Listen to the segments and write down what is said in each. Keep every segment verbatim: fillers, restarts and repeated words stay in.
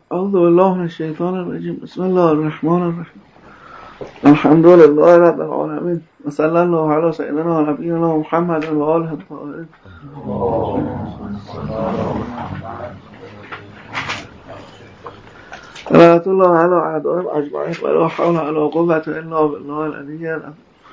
اعوذ بالله من الشیطان الرجیم. بسم الله الرحمن الرحیم. الحمد لله رب العالمین و صلی الله علی سیدنا و نبینا محمد و آله الطاهرین. صلوات الله علی اعدائهم اجمعین و لا حول ولا قوة الا بالله العلی العظیم.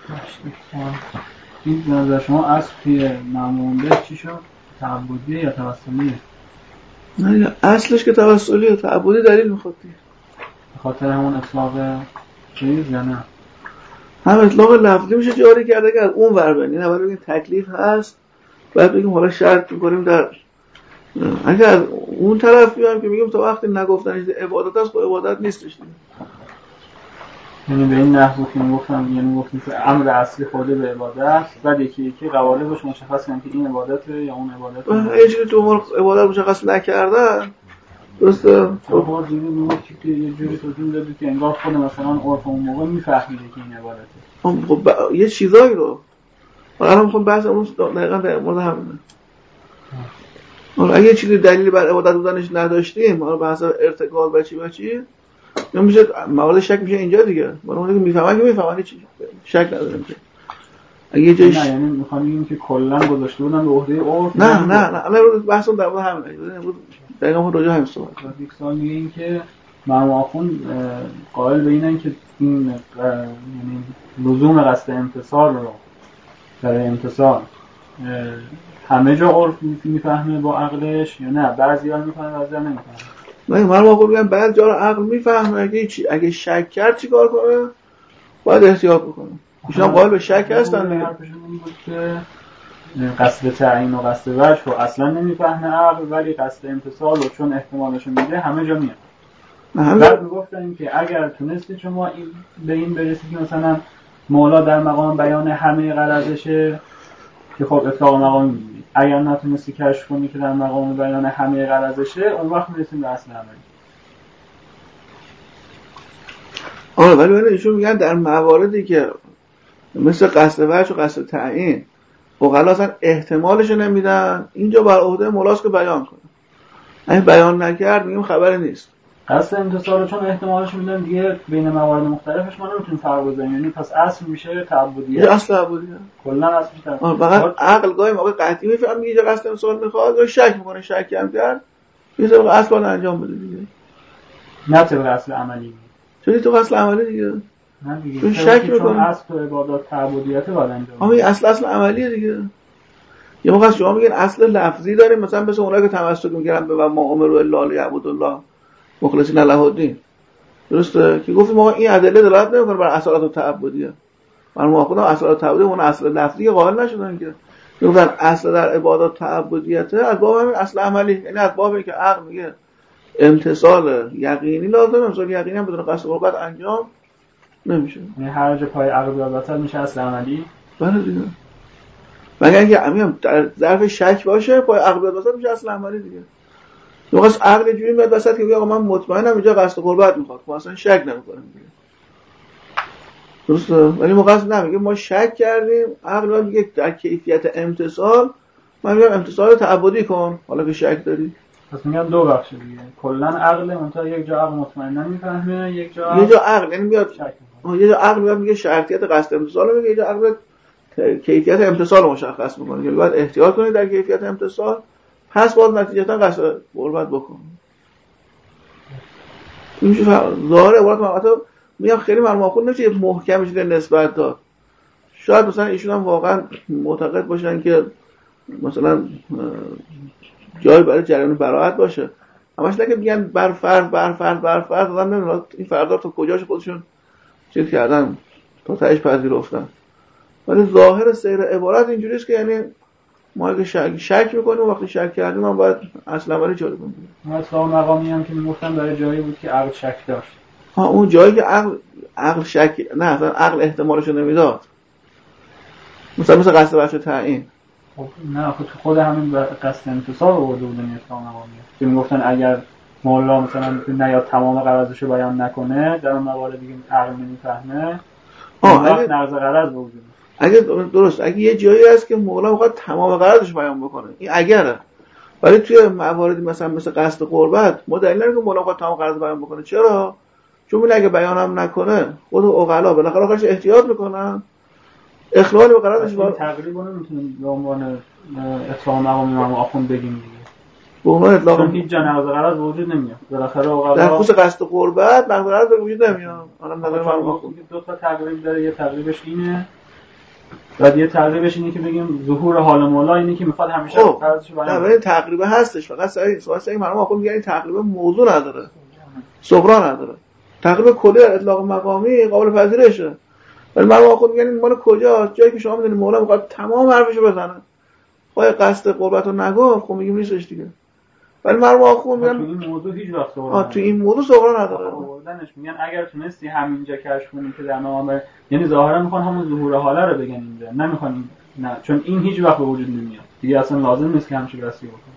این نظر شما اصل توی معمونده چی شد؟ تعبدیه یا توسلیه؟ نه اصلش که توسلیه، تعبدی دلیل میخواد دیگه. به خاطر همون اطلاق چیز یا نه؟ هم اطلاق لفظی میشه جاری کرده که از اون ور بنین. اول بگیم تکلیف هست، بعد بگیم حالا شرط میکنیم در اگر از اون طرف بیایم که میگیم تا وقتی نگفتن عبادت است، خب عبادت نیستش دیگه. یعنی به این نحو که میگفتم، یعنی گفتیم که امر اصلی خود به عبادت، بعد یکی یکی قوالبش مشخص کنیم که این عبادته یا اون عبادته. یه چیزی تو امور عبادت مشخص نکردن درسته؟ خب جوری میگه که یه جوری توضیح داده که انگار خود مثلا عرف اون موقع میفهمیده که این عبادته. خب ب... یه چیزایی رو الان میخوام بحث اون دقیقاً در مورد همینه. حالا اگه چیزی دلیلی بر عبادت بودنش نداشتیم، حالا بحث ارتکاب و چی و چی نمیشه، موارد شک میشه اینجا دیگه. برای اون که میفهمن که میفهمن چی شک نداریم که اگه جایش نه، یعنی میخوام بگیم که کلا گذاشته بودن به عهده عرف. نه نه نه الان بحث اون در مورد همینه. امروز دقیقاً اون راجع همین صحبت کنیم. یک سال میگه این که مرحوم آخوند قائل به اینن که این یعنی لزوم قصد امتصال رو برای امتصال همه جا عرف میفهمه با عقلش یا نه بعضی‌ها میفهمن بعضی‌ها نمیفهمن؟ نه من واقعا میگم بعضی جا رو عقل میفهمه، اگه چی اگه شک کرد چیکار کنه؟ باید احتیاط بکنه. ایشون قائل به شک هستن دیگه. حرفشون بود که قصد تعیین و قصد وجه رو اصلا نمیفهمه عقل، ولی قصد امتصال رو چون احتمالش میده همه جا میاد. بعد میگفتن که اگر تونستی شما این به این برسید که مثلا مولا در مقام بیان همه غرضشه که خب اطلاق مقام میگیری، اگر نتونستی کشف کنی که در مقام بیان همه غرضشه، اون وقت میرسیم به اصل عملی. آره ولی ولی ایشون میگن در مواردی که مثل قصد وجه و قصد تعیین اوغلا اصلا احتمالش نمیدن، اینجا بر عهده مولاست که بیان کنه. اگه بیان نکرد میگیم خبری نیست. قصد امتصال چون احتمالش میدن دیگه بین موارد مختلفش ما نمیتونیم فرق بزنیم، یعنی پس اصل میشه تعبدیه. یه اصل تعبدیه. کلا اصل میشه تعبدیه. فقط عقل گاهی موقع قطعی میفهمه میگه قصد امتصال میخواد یا شک میکنه، شک کم کرد یه طبق اصل باید انجام بده دیگه. نه طبق اصل عملی. چون تو اصل عملی دیگه. نه دیگه. چون شک میکنه. چون اصل تو عبادات تعبدیته باید انجام بده. اما این اصل اصل عملیه دیگه. یه موقع شما میگین اصل لفظی داریم، مثلا مثل اونایی که تمسک میگیرن به ما امروا الا لیعبدوا الله مخلصین له الدین، درسته که گفتیم ما این ادله دلالت نمیکنه بر اصالت تعبدیه. من موافقم اصالت تعبدی اون اصل لفظی قائل نشدن که میگن اصل در عبادات تعبدیته از باب همین اصل عملی، یعنی از باب اینکه عقل میگه امتصال یقینی لازمه، امتصال یقینی هم بدون قصد قربت انجام نمیشه. یعنی هر جا پای عقل بیاد میشه اصل عملی. بله دیگه. مگر اینکه میگم در ظرف شک باشه پای عقل بیاد میشه اصل عملی دیگه. نوقاس عقل جوری میاد وسط که بگه آقا من مطمئنم اینجا قصد قربت میخواد، ما اصلا شک نمیکنیم دیگه. درسته؟ ولی موقع نمیگه ما شک کردیم، عقل میگه در کیفیت امتصال من میگم امتصال تعبدی کن، حالا که شک داری. پس میگم دو بخش دیگه. کلا عقل منتها یک جا عقل مطمئنا میفهمه، یک جا یه جا عقل یعنی میاد شک میکنه. یه جا عقل میاد میگه شرطیت قصد امتصال میگه، یه جا عقل کیفیت امتصال رو مشخص میکنه که باید احتیاط کنید در کیفیت امتصال، پس باید نتیجتا قصد قربت بکن. این میشه ظاهر عبارت البته میگم خیلی مرموم خود نمیشه محکمش رو نسبت داد. شاید مثلا ایشون هم واقعا معتقد باشن که مثلا جای برای جریان براءت باشه، همش نه که میگن بر فرض بر فرض بر فرض آدم نمیدونه این فرضا تا کجاش خودشون چیز کردن تا تهش پذیرفتن. ولی ظاهر سیر عبارت اینجوریه است که یعنی ما اگه شک, شک میکنیم و وقتی شک کردیم ما باید اصلا ولی جاری کنیم. مثلا مقامی هم که میگفتن برای جایی بود که عقل شک داشت. ها اون جایی که عقل عقل شک نه اصلا عقل احتمالش رو نمیداد، مثلا مثل قصد وجه تعیین. خب نه خود خود همین قصد امتصال رو برده بودن اسلام مقامی که میگفتن اگر مولا مثلا نیاد تمام غرضش رو بیان نکنه در اون موارد دیگه عقل نمیفهمه، آه اگه نقض غرض بود. اگه درست اگه یه جایی هست که مولا میخواد تمام غرضش بیان بکنه این اگره، ولی توی مواردی مثلا مثل قصد قربت ما دلیل نداره که مولا خود تمام قرض بیان بکنه. چرا؟ چون میگه اگه بیان هم نکنه خود عقلا بالاخره آخرش احتیاط میکنن، اخلال به قرارش با تقریبا نمیتونیم به عنوان اطلاق مقام امام آخوند بگیم دیگه. به عنوان اطلاق چون هیچ جا نقض قرض وجود نمیاد. بالاخره عقلا در خصوص قصد قربت نقض قرض وجود نمیاد. الان نظر امام آخوند دو تا تقریب داره، یه تقریبش اینه و یه تقریبش اینه که بگیم ظهور حال مولا اینه که میخواد همیشه قرضش رو بیان. نه تقریبا هستش، فقط سوال سوال امام آخوند میگه این تقریبا موضوع نداره، صغرا نداره. تقریبا کلی اطلاق مقامی قابل پذیرشه. ولی من واقعا میگم این مال کجاست؟ جایی که شما میدونید مولا میخواد تمام حرفشو بزنه. خواهی قصد قربت رو نگفت، خب میگیم نیستش دیگه. ولی من واقعا میگم تو این موضوع هیچ وقت صغرا تو این موضوع صغرا نداره. آوردنش میگن اگر تونستی همینجا کشف کنی که در مقام، یعنی ظاهرا میخوان همون ظهور حاله رو بگن اینجا، نمیخوان نه، چون این هیچ وقت به وجود نمیاد. دیگه اصلا لازم نیست که همچین بحثی بکنه.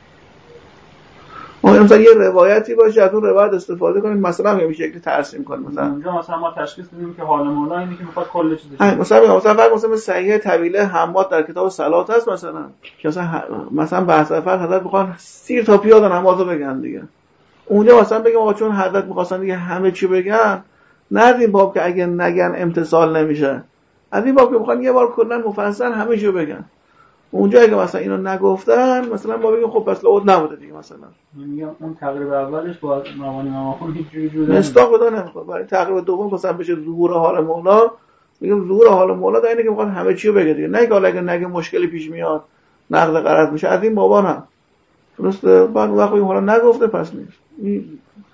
ما مثلا یه روایتی باشه از اون روایت استفاده کنیم، مثلا همین شکلی ترسیم کنیم. مثلا اونجا مثلا ما تشخیص بدیم که حال مولا اینه که میخواد کل چیزش. مثلا مثلا فرق مثلا صحیح طویله حماد در کتاب صلات هست مثلا که مثلا مثلا بحث فرق حضرت میخوان سیر تا پیاده نمازو بگن دیگه. اونجا مثلا بگیم آقا چون حضرت میخواستن دیگه همه چی بگن، نه از این باب که اگه نگن امتصال نمیشه، از این باب که میخوان یه بار کلا مفصل همه چی بگن. اونجا اگه مثلا اینو نگفتن مثلا ما بگیم خب پس لابد نبوده دیگه. مثلا میگم اون تقریب اولش با مبانی امام هیچ جوری جوری مصداق بده نمیخواد، برای تقریب دوم مثلا بشه ظهور حال مولا، میگم ظهور حال مولا در اینه که میخواد همه چی رو بگه دیگه، نه که حالا اگه نگه مشکلی پیش میاد نقض قرض میشه. از این بابا نه درسته. بعد وقتی حالا نگفته پس نیست. این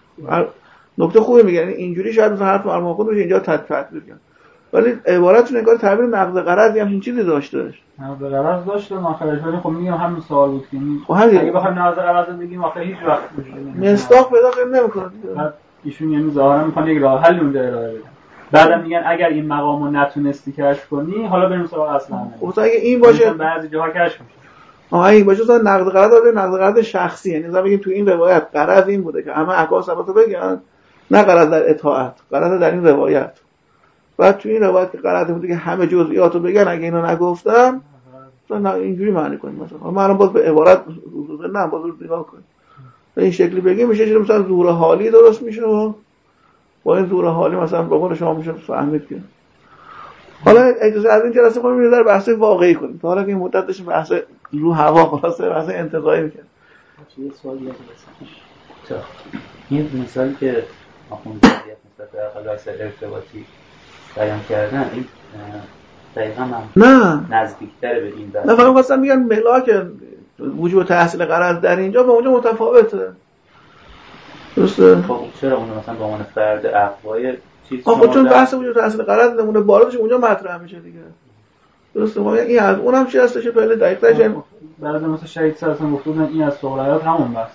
نکته خوبی میگه، یعنی اینجوری شاید مثلا حرف مرموم خود بشه اینجا تطبیق کنه، ولی عبارتش انگار تعبیر نقض قرض هم این چیزی داشته. نقض قرض داشته آخرش، ولی خب میگم همین سوال بود که خب اگه بخوایم نقض قرض بگیم آخه هیچ وقت مصداق پیدا نمیکنه. بعد ایشون یعنی ظاهرا میخوان یک راه حل اونجا ارائه بدن. بعدم میگن اگر این مقامو نتونستی کشف کنی حالا بریم سراغ اصل عمل. خب اگه این باشه بعضی جاها کشف میشه. آها این باشه مثلا نقض قرض داره، نقض قرض شخصی، یعنی مثلا بگیم تو این روایت قرض این بوده که همه احکام ثباتو بگن، نه قرض در اطاعت، قرض در این روایت. بعد تو این روایت که قرض بوده که همه جزئیاتو بگن، اگه اینو نگفتن مثلا اینجوری معنی کنیم. مثلا ما الان باز به عبارت نه باز رو نگاه کنیم به این شکلی بگیم میشه چیزی مثلا ظهور حالی درست میشه و با این ظهور حالی مثلا به قول شما میشه فهمید که حالا اجازه از این جلسه خودمون یه ذره بحث واقعی کنیم. تا حالا که این مدت داشتیم بحث رو هوا خلاصه بحث انتزاعی می‌کردیم. یه سوالی هست. این مثالی که آخوند جمعیت نسبت به اقلایس ارتباطی بیان کردن این دقیقا هم نه نزدیکتره به این بحث. نه فقط خواستم میگن ملاک وجود تحصیل قرض در اینجا با اونجا متفاوته. درسته؟ خب چرا اون مثلا به عنوان فرد اقوای چیز آخه چون بحث وجود تحصیل قرض نمونه باردش اونجا مطرح میشه دیگه. درسته؟ ما این از اونم چی هستش پهله دقیقاً بعد مثلا شهید سرسان گفته بودن این از صغرایات همون بحث،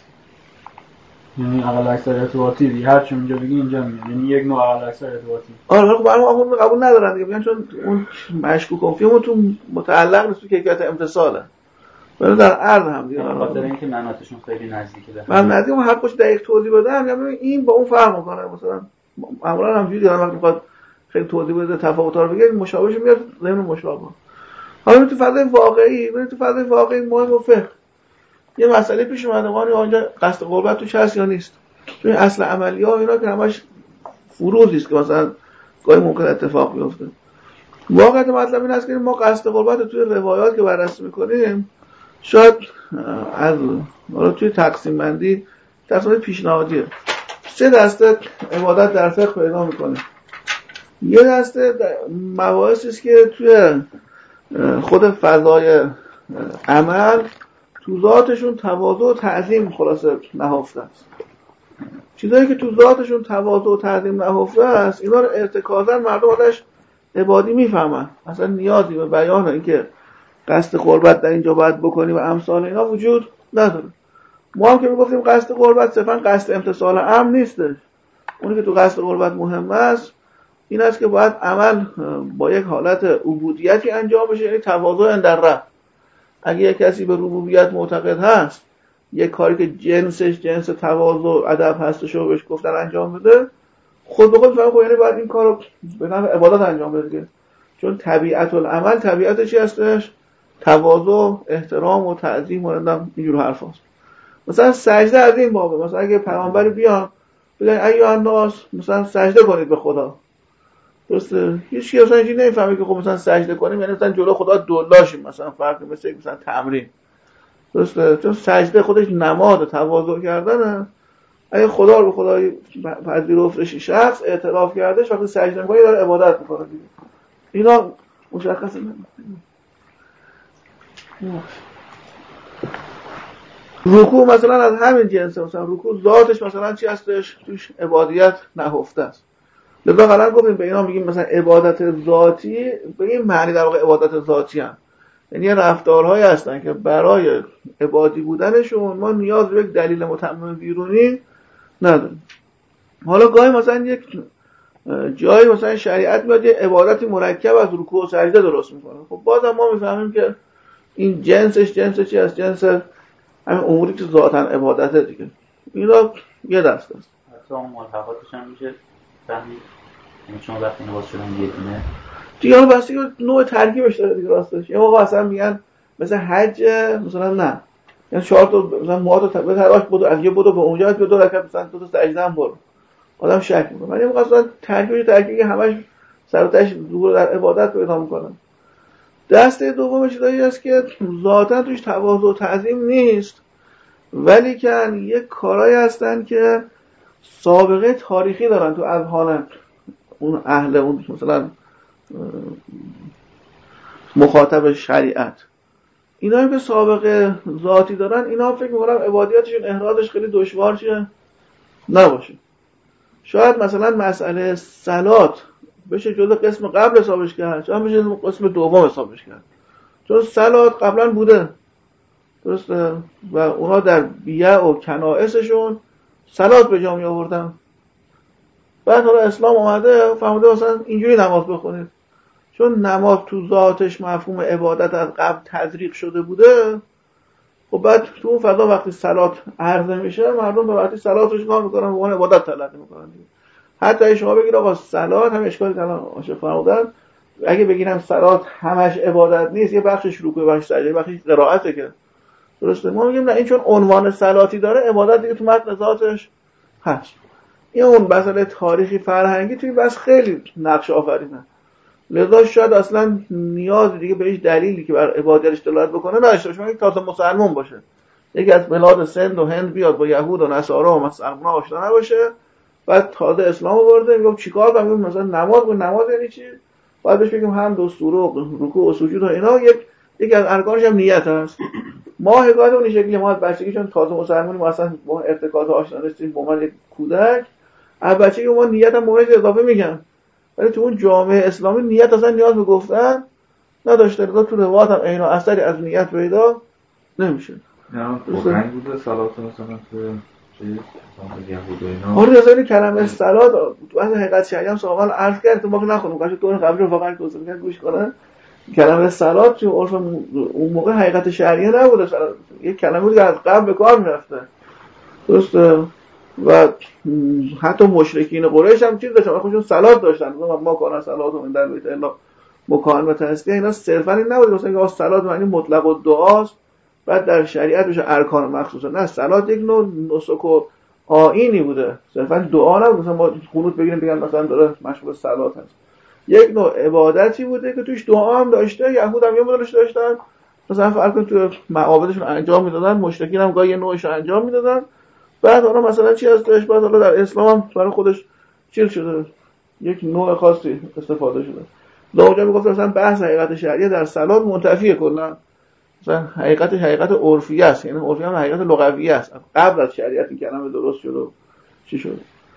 یعنی اقل اکثر ارتباطی دیگه هر چی اونجا بگی اینجا میاد، یعنی یک نوع اقل اکثر ارتباطی. آره خب برام اون قبول ندارن دیگه، میگن چون اون مشکوک اون تو متعلق نیست به کیفیت امتصاله، ولی در عرض هم دیگه به خاطر اینکه مناطشون خیلی نزدیکه به من ندیدم هر کدومش دقیق توضیح بدن، یعنی این با اون فرق میکنه. مثلا معمولا همجوری دارن وقتی میخواد خیلی توضیح بده تفاوت‌ها رو بگه مشابهش میاد ضمن مشابه. حالا تو فضای واقعی ببین تو فضای واقعی مهم و فقه یه مسئله پیش اومده ما اونجا قصد قربت توش هست یا نیست. تو این اصل عملی ها اینا که همش فروضی است که مثلا گاهی ممکن اتفاق بیفته. واقعیت مطلب این است که ما قصد قربت توی روایات که بررسی میکنیم شاید از حالا توی تقسیم بندی تقسیم پیشنهادیه سه دسته عبادت در فقه پیدا میکنیم. یه دسته مباحثی است که توی خود فضای عمل تو ذاتشون تواضع و تعظیم خلاصه نهفته است. چیزایی که تو ذاتشون تواضع و تعظیم نهفته است اینا رو ارتکازاً مردم ازش عبادی میفهمن، اصلا نیازی به بیان اینکه قصد قربت در اینجا باید بکنی و امثال اینا وجود نداره. ما هم که میگفتیم قصد قربت صرفاً قصد امتصال امر نیستش. اونی که تو قصد قربت مهم است این است که باید عمل با یک حالت عبودیتی انجام بشه، یعنی تواضع در رب. اگه یک کسی به ربوبیت معتقد هست یک کاری که جنسش جنس تواضع و ادب هستش رو بهش گفتن انجام بده خود به خود فهم خب یعنی باید این کار رو به نفع عبادت انجام بده، چون طبیعت العمل طبیعت چی هستش؟ تواضع، احترام و تعظیم و اینجور حرف هست. مثلا سجده از این بابه، مثلا اگه پیامبری بیان بگن ایها الناس مثلا سجده کنید به خدا، درسته؟ هیچ کی اصلا اینجوری نمیفهمه که خب مثلا سجده کنیم یعنی مثلا جلو خدا دلاشیم، مثلا فرق مثل مثلا تمرین، درسته؟ چون سجده خودش نماد تواضع کردنه. اگه خدا رو به خدای پذیرفتش شخص اعتراف کردش، وقتی سجده می‌کنه داره عبادت می‌کنه دیگه. اینا مشخصه. رکوع مثلا از همین جنسه، مثلا رکوع ذاتش مثلا چی هستش؟ توش عبادیت نهفته است. لذا قرار گفتیم به اینا میگیم مثلا عبادت ذاتی، به این معنی در واقع عبادت ذاتی هم، یعنی رفتارهایی هستن که برای عبادی بودنشون ما نیاز به یک دلیل متمم بیرونی نداریم. حالا گاهی مثلا یک جایی مثلا شریعت میاد یه عبادتی مرکب از رکوع و سجده درست میکنه، خب بازم ما میفهمیم که این جنسش جنس چی است؟ جنس همین اموری که ذاتاً عبادته دیگه. اینا یه دست است. حتی اون ملحقاتش هم میشه فهمید، یعنی چون وقتی نواز شدن یه دونه دیگه اون بسته که نوع ترکیبش داره دیگه راستش. یه موقع اصلا میگن مثلا حج مثلا نه، یعنی چهار تا مثلا مواد تا تراش بود، از یه بود به اونجا که دو رکعت مثلا دو تا سجده هم برو، آدم شک میکنه. ولی موقع اصلا ترکیبش ترکیبی همش سر و تهش ظهور در عبادت پیدا میکنه. دسته دوم چیزایی است که ذاتاً توش تواضع و تعظیم نیست، ولی که یک کارهایی هستن که سابقه تاریخی دارن تو اذهان اون اهل اون مثلا مخاطب شریعت. اینا هم که سابقه ذاتی دارن، اینا فکر می‌کنم عبادیاتشون احرازش خیلی دشوار چیه نباشه. شاید مثلا مسئله صلات بشه جزء قسم قبل حسابش کرد، شاید بشه قسم دوم حسابش کرد، چون صلات قبلا بوده، درسته؟ و اونا در بیع و کنائسشون صلات به جا می آوردن. بعد حالا اسلام اومده فهمیده مثلا اینجوری نماز بخونید، چون نماز تو ذاتش مفهوم عبادت از قبل تزریق شده بوده. خب بعد تو اون فضا وقتی صلات عرضه میشه، مردم به وقتی صلاتش کار میکنن و اون عبادت تلقی میکنن. حتی شما بگید آقا صلات هم اشکالی الان عاشق فرمودن، اگه بگیرم صلات همش عبادت نیست، یه بخشش رکوع، بخشش سجده، بخشش قرائته که درسته، ما میگیم نه این چون عنوان صلاتی داره عبادت دیگه تو متن ذاتش هست. این اون مسئله تاریخی فرهنگی توی بس خیلی نقش آفرینه، لذا شاید اصلا نیاز دیگه به هیچ دلیلی که بر عبادتش دلالت بکنه نداشته باشه. این تازه مسلمان باشه، یکی از بلاد سند و هند بیاد با یهود و نصارا و مسلمان آشنا نباشه، بعد تازه اسلام آورده میگم چیکار کنم، میگم مثلا نماز و نماز یعنی چی، بعد بهش بگیم هم دستور و رکوع و سجود و اینا یک یکی از ارکانش هم نیت هست. ما حکایت اون شکلی ما از بچگی چون تازه مسلمانی ما اصلا با ارتکاز آشنا نیستیم، با من یک کودک از بچگی ما نیت هم مورد اضافه میگن، ولی تو اون جامعه اسلامی نیت اصلا نیاز به گفتن نداشته. لذا تو روایات هم عین و اثری از نیت پیدا نمیشه. نه پررنگ بوده صلات مثلا تو چیز مثلا یهود و اینا. آره اصلا این کلمه صلات تو اصل حقیقت شریعه هم سوال عرض کرد تو ما که نخونیم باشه تو قبل رو واقعا توضیح کرد گوش کنن. کلمه صلات تو عرف اون موقع حقیقت شریعه نبوده، یک کلمه بود که از قبل به کار میرفته، درسته؟ و حتی مشرکین قریش هم چیز داشتن، خودشون صلات داشتن، ما کارن صلات و در بیت الله مکان و تسبیح، اینا صرفا این نبود مثلا که صلات معنی مطلق و دعاست بعد در شریعت بشه ارکان مخصوصه. نه، صلات یک نوع نسک و آیینی بوده، صرفا دعا نبود مثلا ما قنوت بگیریم بگن مثلا داره مشغول صلات هست. یک نوع عبادتی بوده که توش دعا هم داشته. یهود هم یه مدلش داشتن، مثلا فرض کن تو معابدشون انجام میدادن، مشرکین هم گاهی نوعش انجام میدادن. بعد حالا مثلا چی هستش، بعد حالا در اسلام هم برای خودش چیز شده، یک نوع خاصی استفاده شده. لوجا میگفت مثلا بحث حقیقت شرعیه در صلات منتفیه کلا، مثلا حقیقت حقیقت عرفیه است، یعنی عرفی هم حقیقت لغویه است، قبل از شریعت این کلمه درست شد و چی شد.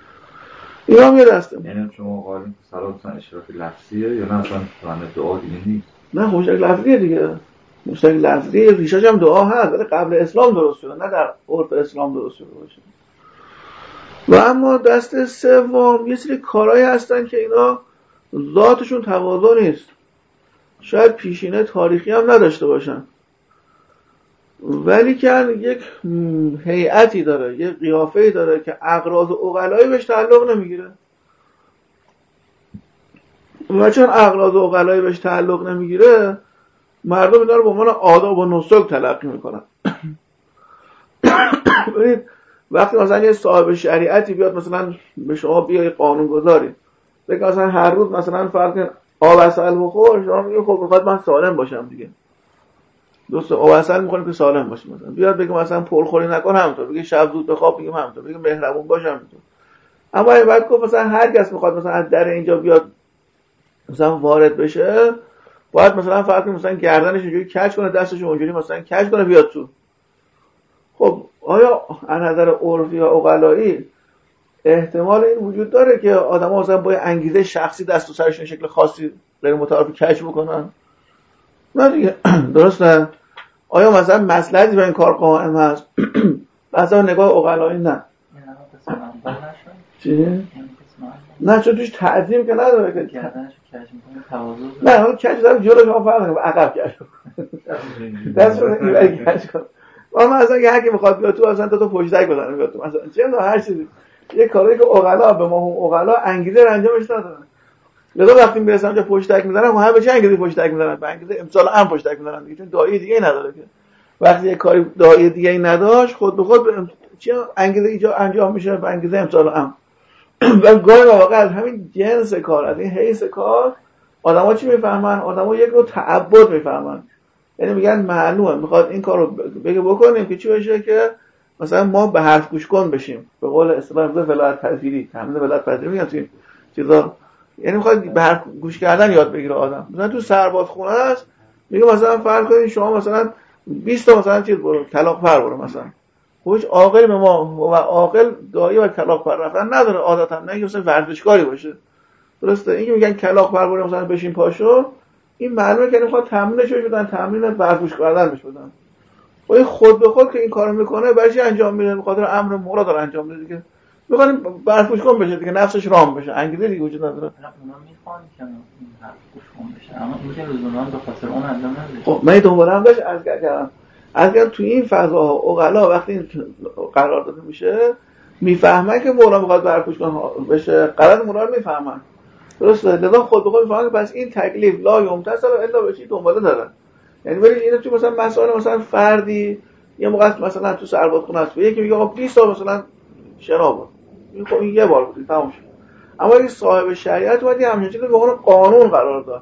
این هم یه دسته. یعنی شما قائلین که صلات مثلا اشراف لفظیه یا نه اصلا معنی دعا دیگه نیست؟ نه خوشک لفظیه دیگه، مشتق لفظی ریشش هم دعا هست ولی قبل اسلام درست شده، نه در عرف اسلام درست شده باشه. و اما دسته سوم یه سری کارهایی هستن که اینا ذاتشون تواضع نیست، شاید پیشینه تاریخی هم نداشته باشن، ولی که یک هیئتی داره، یک قیافه‌ای داره که اغراض و عقلایی بهش تعلق نمیگیره. و چون اغراض و عقلایی بهش تعلق نمیگیره مردم اینا رو به عنوان آداب و نسک تلقی میکنن. ببینید وقتی مثلا یه صاحب شریعتی بیاد مثلا به شما بیای قانون گذاری بگه مثلا هر روز مثلا فرض آب عسل بخور، شما میگید خب میخواد من سالم باشم دیگه، دوست آب عسل میخوریم که سالم باشیم. مثلا بیاد بگه مثلا پرخوری نکن، همونطور بگه شب زود بخواب، میگم همونطور بگه مهربون باش، همونطور. اما این بعد گفت مثلا هر کس میخواد مثلا از در اینجا بیاد مثلا وارد بشه، باید مثلا فرض مثلا گردنش اینجوری کج کنه، دستش اونجوری مثلا کج کنه بیاد تو. خب آیا از نظر عرفی یا عقلایی احتمال این وجود داره که آدم‌ها مثلا با انگیزه شخصی دست و سرشون شکل خاصی غیر متعارف کج بکنن؟ نه دیگه. درسته؟ آیا مثلا مصلحتی به این کار قائم هست؟ مثلا نگاه عقلایی نه. چی؟ نه چون توش تعظیم که نداره که گردنشو کج می‌کنه تواضع. نه اون کج داره جلوش ما فرق نمی‌کنه، عقب کج کنه. دست رو اینوری کج کنه. اما مثلا اگه هر کی می‌خواد بیاد تو اصلا تا تو پشتک بزنه بیاد تو، مثلا چه هر چیزی یه کاری که عقلا به ما هم عقلا انگیزه انجامش ندارن. لذا وقتی میرسن اونجا پشتک میزنن، همه به چه انگیزه پشتک میزنن؟ به انگیزه امسال هم پشتک میزنن دیگه، چون دایی دیگه نداره که. وقتی یه کاری دایی دیگه ای نداشت خود به خود به چه انگیزه ایجا انجام میشه؟ به انگیزه امسال هم. و گاهی واقعا همین جنس کار، از این حیث کار آدم‌ها چی میفهمن؟ آدم‌ها یک نوع تعبد میفهمن. یعنی میگن معلومه میخواد این کارو بگه بکنیم که چی بشه که مثلا ما به حرف گوش کن بشیم، به قول اصطلاح ولایت پذیری، تمرین ولایت پذیری میگن تو این چیزا. یعنی میخواد به حرف گوش کردن یاد بگیره آدم. مثلا تو سربازخونه است، میگه مثلا فرض کنید شما مثلا بیست تا مثلا چیز برو کلاغ پر برو مثلا. هیچ عاقل به ما و عاقل دایی و کلاغ پر رفتن نداره عادتا، نه که مثلا ورزشکاری باشه. درسته؟ این که میگن کلاغ پر برو مثلا بشین پاشو، این معلومه که میخواد تمرینش بدن، تمرین ورزش کردن بهش بدن. خب خود به خود که این کارو میکنه برای چی انجام میده؟ به خاطر امر مولا داره انجام میده دیگه. میخوان برفوش کن بشه دیگه، نفسش رام بشه، انگیزه دیگه وجود نداره. اونا میخوان که این برفوش کن بشه، اما این که لزوما به خاطر اون انجام نمیده. خب من دوباره هم داشت از کردم اگر تو این فضاها عقلا وقتی این قرار داده میشه میفهمن که مولا میخواد برفوش کن بشه، غلط مولا رو میفهمن. درسته؟ لذا خود به خود میفهمن که پس این تکلیف لا یمتثل الا به چی دنباله داره. یعنی ولی اینا تو مثلا مسائل مثلا فردی یه موقع مثلا تو سربازخونه است یکی میگه آقا بیست تا مثلا شراب این خب این یه بار بود تموم شد. اما این صاحب شریعت اومد یه همچین چیزی به عنوان قانون قرار داد.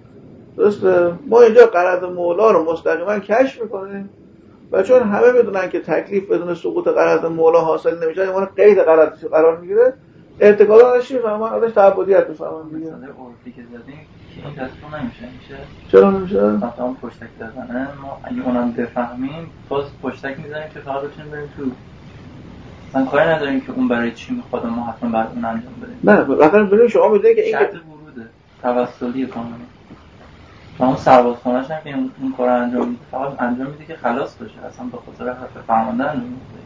درسته؟ ما اینجا غرض مولا رو مستقیما کشف میکنیم و چون همه بدونن که تکلیف بدون سقوط غرض مولا حاصل نمیشه، یعنی قید غرضش قرار میگیره، ارتکالا چی میفهمن؟ ازش تعبدیت میفهمن دیگه. مثلا عرفی که زدیم که این دستور نمیشه میشه. چرا نمیشه؟ مثلا اون پشتک بزنه، ما اگه اونم بفهمیم باز پشتک میزنیم که فقط بتونیم بریم تو. من کاری نداریم که اون برای چی میخواد ما حتما بعد اون انجام بدیم. نه واقعا ببین شما میدونید که این شرط وروده توسلی کاملا. اون سربازخونه‌ش هم که این کار انجام میده فقط انجام میده که خلاص بشه، اصلا به خاطر حرف فرمانده انجام میده.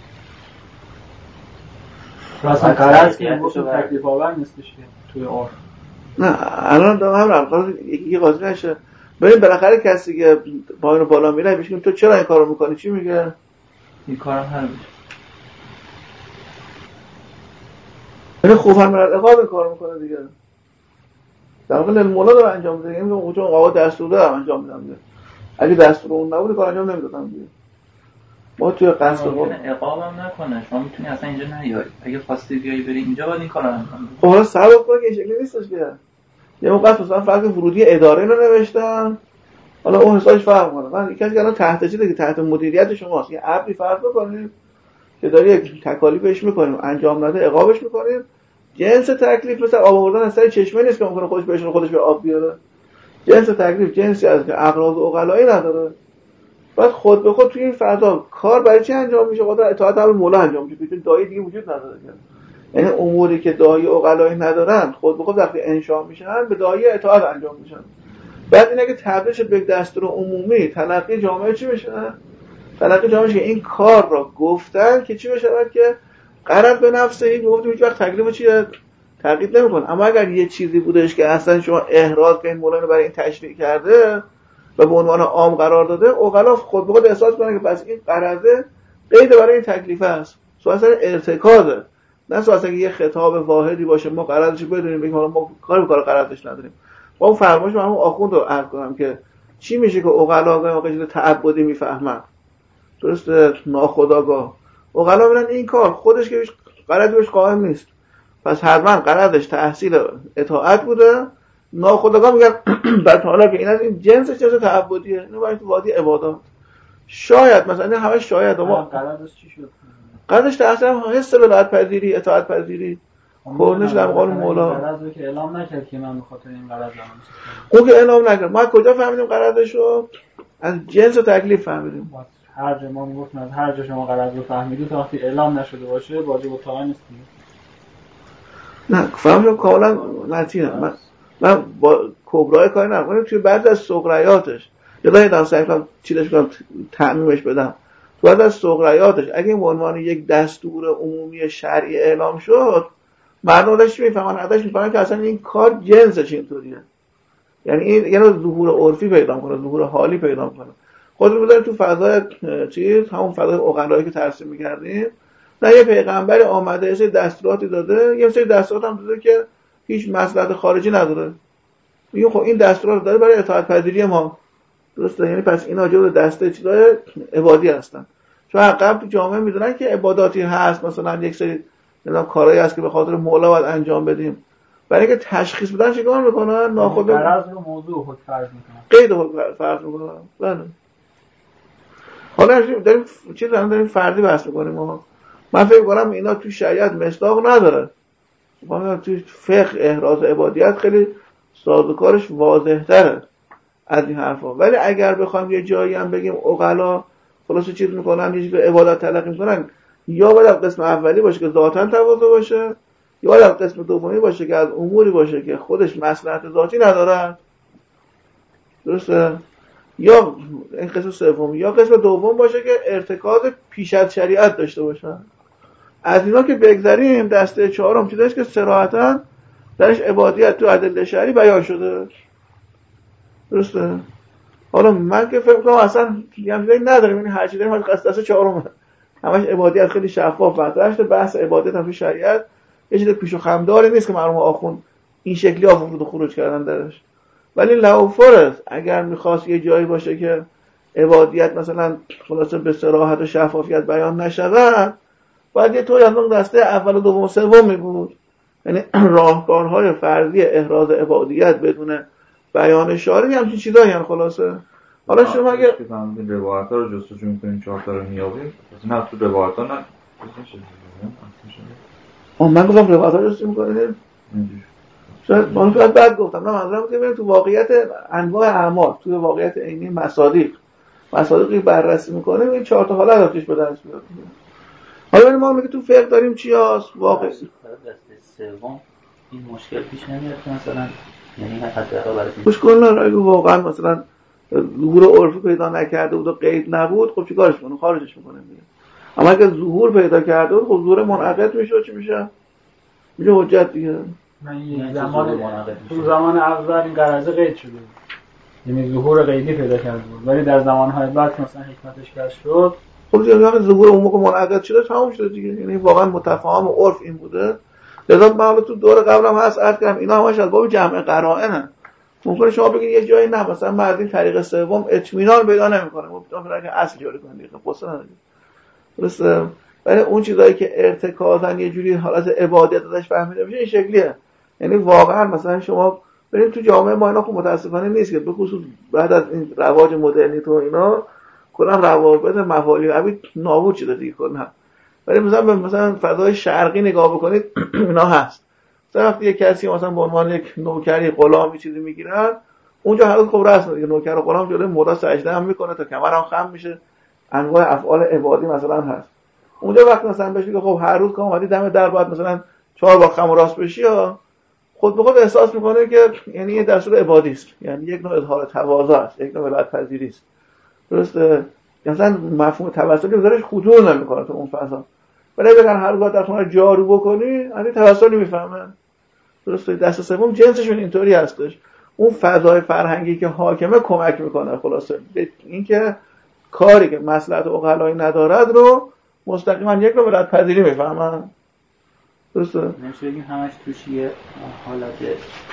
اصلا قرض که این تکلیف آور نیستش که توی عرف. نه الان دارم هم الان یکی قاضی نشه. ببین بالاخره کسی که پایین و بالا میره میگه تو چرا این کارو میکنی؟ چی میگه؟ این کارم حل میشه. یعنی خوفا من عقاب این کارو میکنه دیگه. در واقع المولا داره انجام میده. یعنی اون چون آقا دستور داره انجام میدم دیگه. اگه دستور اون نبود کار انجام نمیدادم دیگه. ما توی قصد ممکنه عقابم نکنه، شما میتونی اصلا اینجا نیای. اگه خواستی بیای بری اینجا باید این کارو انجام بدی. خب حالا سبب کنه که این شکلی نیستش که. یه موقع مثلا فرض ورودی اداره رو نوشتن. حالا اون حسابش فرق کنه. من یکی از الان تحت چیزی که تحت مدیریت شماست. یه عبری فرض بکنید که داری یک تکالیفش میکنیم، انجام نده عقابش میکنیم. جنس تکلیف مثلا آب آوردن از سر چشمه نیست که ممکنه خودش بهش خودش به آب بیاره. جنس تکلیف جنسی از که اغراض و عقلایی نداره. بعد خود به خود توی این فضا کار برای چی انجام میشه؟ خود اطاعت امر مولا انجام میشه. چون دایی دیگه وجود نداره. یعنی اموری که دایی و عقلایی ندارن خود به خود وقتی انشاء میشن به دایی اطاعت انجام میشن. بعد اینه که تبدیل شد به دستور عمومی تلقی جامعه چی میشه؟ تلقی جامعه که این کار را گفتن که چی بشه که غرض به نفسه این گفتیم هیچ وقت تکلیف چیه تغییر نمیکنه. اما اگر یه چیزی بودش که اصلا شما احراز که این مولانا برای این تشریح کرده و به عنوان عام قرار داده، عقلا خود به خود احساس کنن که پس این غرضه قید برای این تکلیف است. سوال سر ارتکاده، نه سوال که یه خطاب واحدی باشه ما قرضش بدونیم بگیم حالا ما کاری به کار قرضش نداریم. ما اون فرمایش رو همون آخوند رو عرض کنم که چی میشه که عقلا واقعا چیز تعبدی میفهمن؟ درسته؟ ناخودآگاه عقلا میرن این کار خودش که غرضی بهش قائم نیست، پس حتما غرضش تحصیل اطاعت بوده، ناخودآگاه میگن بعد حالا که این از این جنس جنس تعبدیه، اینو باید تو وادی عبادات. شاید مثلا این همه شاید ما غرضش چی شد؟ غرضش تحصیل حس ولایت پذیری، اطاعت پذیری، خورنش در مقابل مولا. غرضی که اعلام نکرد که من بخاطر این غرض دارم. اون که اعلام نکرد، ما کجا فهمیدیم غرضشو؟ از جنس و تکلیف فهمیدیم. هر جا ما میگفتیم از هر جا شما غرض رو فهمیدید تا وقتی اعلام نشده باشه واجب الطاعه نیست. نه فهمم کاملا نتیجه. من من با کبرای کاری نمی‌کنم، توی بعضی از صغریاتش یادای دارم سعی کنم چیزش کنم تعمیمش بدم. تو بعضی از صغریاتش اگه این به عنوان یک دستور عمومی شرعی اعلام شد، مردم ازش میفهمن، ازش میفهمن که اصلا این کار جنسش اینطوریه. یعنی این یعنی ظهور عرفی پیدا کنه، ظهور حالی پیدا کنه. خودتون بذارید تو فضای چیز، همون فضای عقلایی که ترسیم می‌کردیم، نه یه پیغمبری آمده یه سری دستوراتی داده، یه سری دستورات هم داده که هیچ مصلحت خارجی نداره. میگه خب این دستورات داره برای اطاعت پذیری ما. درسته؟ یعنی پس اینا جزو دسته چیزای عبادی هستن. چون قبل تو جامعه میدونن که عباداتی هست، مثلا یک سری نمیدونم کارهایی هست که به خاطر مولا باید انجام بدیم. برای اینکه تشخیص بدن چیکار میکنن؟ ناخودآگاه غرض رو موضوع خود فرض میکنن. قید خود فرض میکنن. بله. حالا داریم چیز داریم فردی بحث میکنیم ما. من فکر کنم اینا تو شریعت مصداق نداره. مثلا تو فقه احراز عبادیت خیلی سازوکارش واضح تره از این حرفا. ولی اگر بخوایم یه جایی هم بگیم عقلا خلاص چیز میکنن، یه چیز به عبادت تلقی میکنن، یا باید قسم اولی باشه که ذاتاً تواضع باشه، یا باید قسم دومی باشه که از اموری باشه که خودش مصلحت ذاتی نداره. درسته؟ یا این قسم سوم، یا قسم دوم باشه که ارتکاز پیش از شریعت داشته باشن. از اینا که بگذریم، دسته چهارم چیزاست که صراحتاً درش عبادیت تو ادله شرعی بیان شده. درسته؟ حالا من که فکر کنم اصلا یه چیزی نداریم، این هر چیزی داریم از دسته چهارم همش عبادیت خیلی شفاف است. بحث عبادت هم تو شریعت یه چیز پیش و خمداری نیست که مرحوم آخوند این شکلی ها ورود و خروج کردن درش. ولی لو فرض اگر میخواست یه جایی باشه که عبادیت مثلا خلاصه به صراحت و شفافیت بیان نشود، باید یه طوری از اون دسته اول و دوم و سوم می بود. یعنی راهکارهای فردی احراز عبادیت بدون بیان شارعی همچین چیزایی هم خلاصه. حالا شما اگه که فهمیدین روایت‌ها رو جستجو می‌کنیم چهار تا رو میابیم، نه تو روایت‌ها نه اون من گفتم روایت‌ها رو جستجو می‌کنیم شاید من فقط بعد گفتم نه منظورم اینه که تو واقعیت انواع اعمال، تو واقعیت عینی مصادیق مصادیقی بررسی می‌کنیم، این چهار تا حالت آتیش به دست میاد. حالا ببینیم ما میگه تو فقه داریم چی هست واقعی دسته سوم این مشکل پیش نمیاد که مثلا یعنی حداقل برای مشکل نداره. اگه واقعا مثلا ظهور عرفی پیدا نکرده بود و قید نبود، خب چیکارش کنه؟ خارجش میکنه دیگه. اما اگه ظهور پیدا کرده بود، خب ظهور منعقد میشه و چی میشه؟ میشه حجت دیگه. من یه زمان تو زمان اول این قرضه قید شده بود، یعنی ظهور قیدی پیدا کرده بود، ولی در زمانهای بعد مثلا حکمتش کشف شد، خب دیگه ظهور اون موقع منعقد شده تموم شده دیگه. یعنی واقعا متفاهم عرف این بوده. لذا من تو دور قبلم هست عرض کردم اینا همش از باب جمع قرائنه. ممکنه شما بگید یه جایی نه مثلا ما از این طریق سوم اطمینان پیدا نمی‌کنه، گفتم فرض که اصل جاری کنید دیگه قصه نداره. درسته؟ ولی اون چیزایی که ارتکازن یه جوری حالت عبادت ازش فهمیده میشه این شکلیه. یعنی واقعا مثلا شما برید تو جامعه ما اینا خب متاسفانه نیست که به خصوص بعد از این رواج مدرنیته و اینا کلا روابط موالی عبید نابود شده دیگه کلا. ولی مثلا مثلا فضای شرقی نگاه بکنید اینا هست. مثلا وقتی یک کسی مثلا به عنوان یک نوکری غلامی چیزی میگیرن، اونجا هنوز خب رسمه دیگه، نوکر و غلام جلوی مولا سجده هم میکنه تا کمر هم خم میشه، انواع افعال عبادی مثلا هست. اونجا وقت مثلا بهش میگه خب هر روز که اومدی دم در باید مثلا چهار بار خم و راست بشی، یا خود به خود احساس میکنه که یعنی یه دستور عبادی است، یعنی یک نوع اظهار تواضع است، یک نوع ولایت پذیری است. درسته؟ مثلا مفهوم توسلی بذارش خطور نمیکنه تو اون فضا. ولی بگن هر وقت در خونه جارو بکنی، یعنی توسلی میفهمن. درسته؟ دست سوم جنسشون اینطوری هستش. اون فضای فرهنگی که حاکمه کمک میکنه خلاصه اینکه کاری که مصلحت عقلایی ندارد رو مستقیما یک رو ولایت پذیری میفهمن. درسته؟ نمیشه بگیم همش توش یه حالت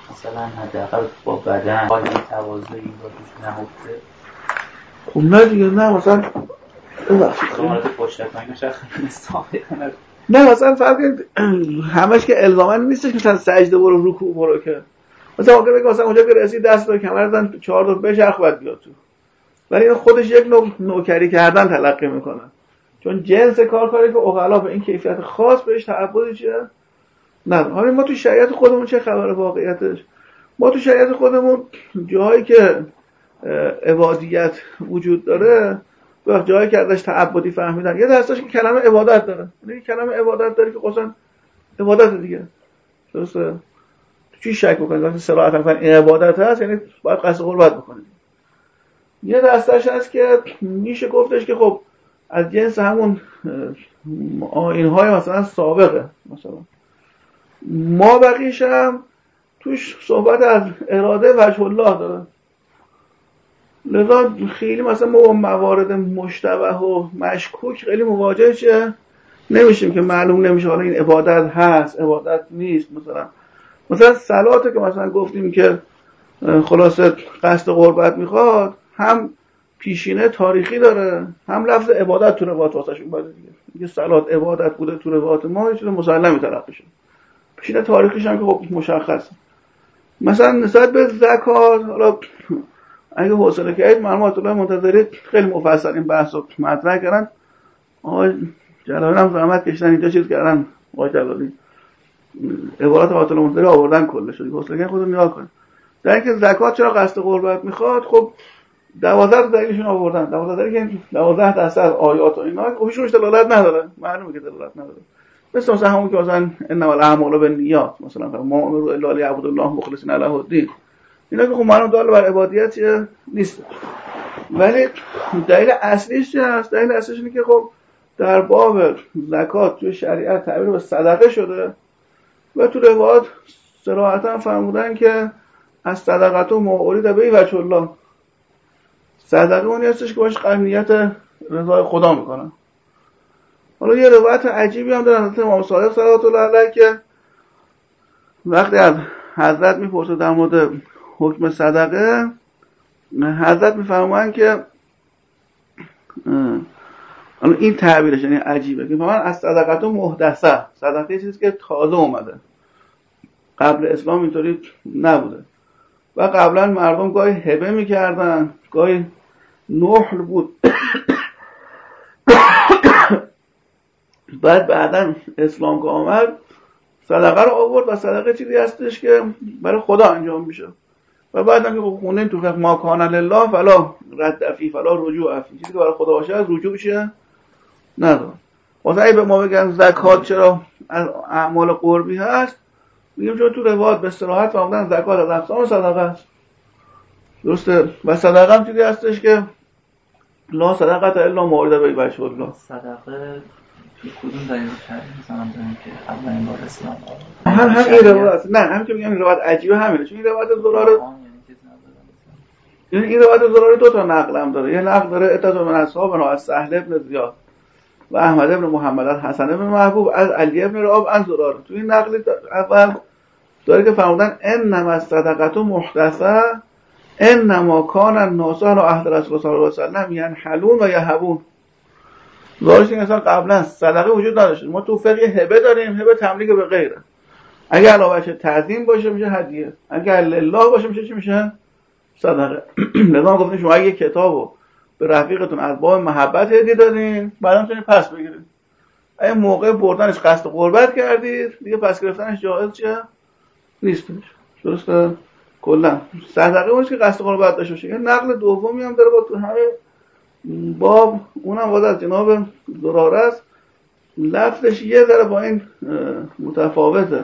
مثلا حداقل با بدن حالی توازنی با توش نهفته. خب نه دیگه، نه مثلا مورد پشتکانی شخصی ثابت نه مثلا فرق همش که الزاما نیستش که مثلا سجده برو رکوع برو، که مثلا اگه بگم مثلا اونجا که رسید دست رو کمر زدن چهار تا بچرخ بعد بیاد تو، ولی این خودش یک نوع نوکری کردن تلقی میکنه، چون جنس کار کاری که عقلا به این کیفیت خاص بهش تعبدی چیه نه. حالا ما تو شریعت خودمون چه خبره واقعیتش؟ ما تو شریعت خودمون جایی که عبادیت وجود داره و جایی که ازش تعبدی فهمیدن، یه دستش که کلمه عبادت داره، یعنی کلمه عبادت داره که قصلا عبادت دیگه، درسته؟ تو چی شک بکنید وقتی صراحتا فهم این عبادت هست یعنی باید قصد قربت بکنید. یه دستش هست که میشه گفتش که خب از جنس همون آیین‌های مثلا سابقه، مثلا ما بقیش هم توش صحبت از اراده وجه الله داره، لذا خیلی مثلا ما با موارد مشتبه و مشکوک خیلی مواجه چه نمیشیم که معلوم نمیشه حالا این عبادت هست عبادت نیست. مثلا مثلا صلاته که مثلا گفتیم که خلاصه قصد قربت میخواد، هم پیشینه تاریخی داره هم لفظ عبادت تو روایات واسش اومده دیگه، میگه صلات عبادت بوده تو روایات ما، یه چیز مسلمی تلقی شده. پیشینه تاریخیش هم که خب مشخصه. مثلا نسبت به زکات، حالا اگه حوصله کردید معلومات الله منتظری خیلی مفصل این بحث رو مطرح کردن، آقای جلالی هم زحمت کشیدن اینجا چیز کردن، آقای جلالی عبارات آیت الله منتظری آوردن کلش رو، حوصله کردید خودتون نگاه کنید. در اینکه زکات چرا قصد قربت میخواد، خب دوازده دلیلشون آوردن، دوازده دلیل که دوازده درصد آیات و اینا خودشونش دلالت نداره، معلومه که دلالت نداره. مثل مثلا همون که مثلا انما الاعمال بالنیات، مثلا ما امروا الا ليعبدوا الله مخلصین له الدین، اینا که خب معلوم دال بر عبادیت نیست. ولی دلیل اصلیش چیه است؟ دلیل اصلیش اینه که خب در باب زکات توی شریعت تعبیر به صدقه شده و تو روایات صراحتا فرمودن که از صدقه و مورد به وجه الله، صدقه اونی هستش که باش قرنیت رضای خدا میکنن. حالا یه روایت عجیبی هم داره حضرت امام صادق صلوات الله علیه که وقتی از حضرت میپرسه در مورد حکم صدقه، حضرت میفرمایند که این تعبیرش یعنی عجیبه که من از صدقه تو محدثه، صدقه چیزی که تازه اومده، قبل اسلام اینطوری نبوده و قبلا مردم گاهی هبه میکردن گاهی نحل بود بعد بعدن اسلام که آمد صدقه رو آورد و صدقه چیزی هستش که برای خدا انجام میشه و بعدن که خونه تو فقه ما کان لله فلا رد فی فلا رجوع فی، چیزی که برای خدا باشه از رجوع شه نداره. واسه اگه به ما بگن زکات چرا از اعمال قربی هست، میگیم چون تو روایات به صراحت فرمودن زکات از اقسام صدقه است، درسته؟ و صدقه هم چیزی هستش که لا صدقه الا مورد به وجه الله. صدقه تو کدوم دلیل شرعی مثلا داریم که اولین بار اسلام هم هم این روایت نه هم که میگم این روایت عجیبه همینه، چون این روایت زراره این این روایت زراره دو تا نقل هم داره. یه نقل داره اتفاق من اصحابنا از سهل ابن زیاد و احمد ابن محمد از حسن ابن محبوب از علی ابن رعاب از زراره. تو این نقل اول داره که فرمودن انما الصدقه محدثه انما کان الناس علی عهد رسول صلی الله علیه و سلم ینحلون و یهبون. ظاهرش این اصلا قبلا صدقه وجود نداشته. ما تو فقه هبه داریم، هبه تملیک به غیره. اگه علاوه بر تعظیم باشه میشه هدیه، اگه لله باشه میشه چی میشه؟ صدقه. لذا گفتیم شما اگه کتابو به رفیقتون از باب محبت هدیه دادین، بعدم میتونید پس بگیرید. اگه موقع بردنش قصد قربت کردید، دیگه پس گرفتنش جایز چیه؟ نیستش. درسته؟ کلا صدقه اونش که قصد قربت داشته باشه. یه نقل دومی هم داره با تو همه باب، اونم واسه از جناب زراره است، لفظش یه ذره با این متفاوته.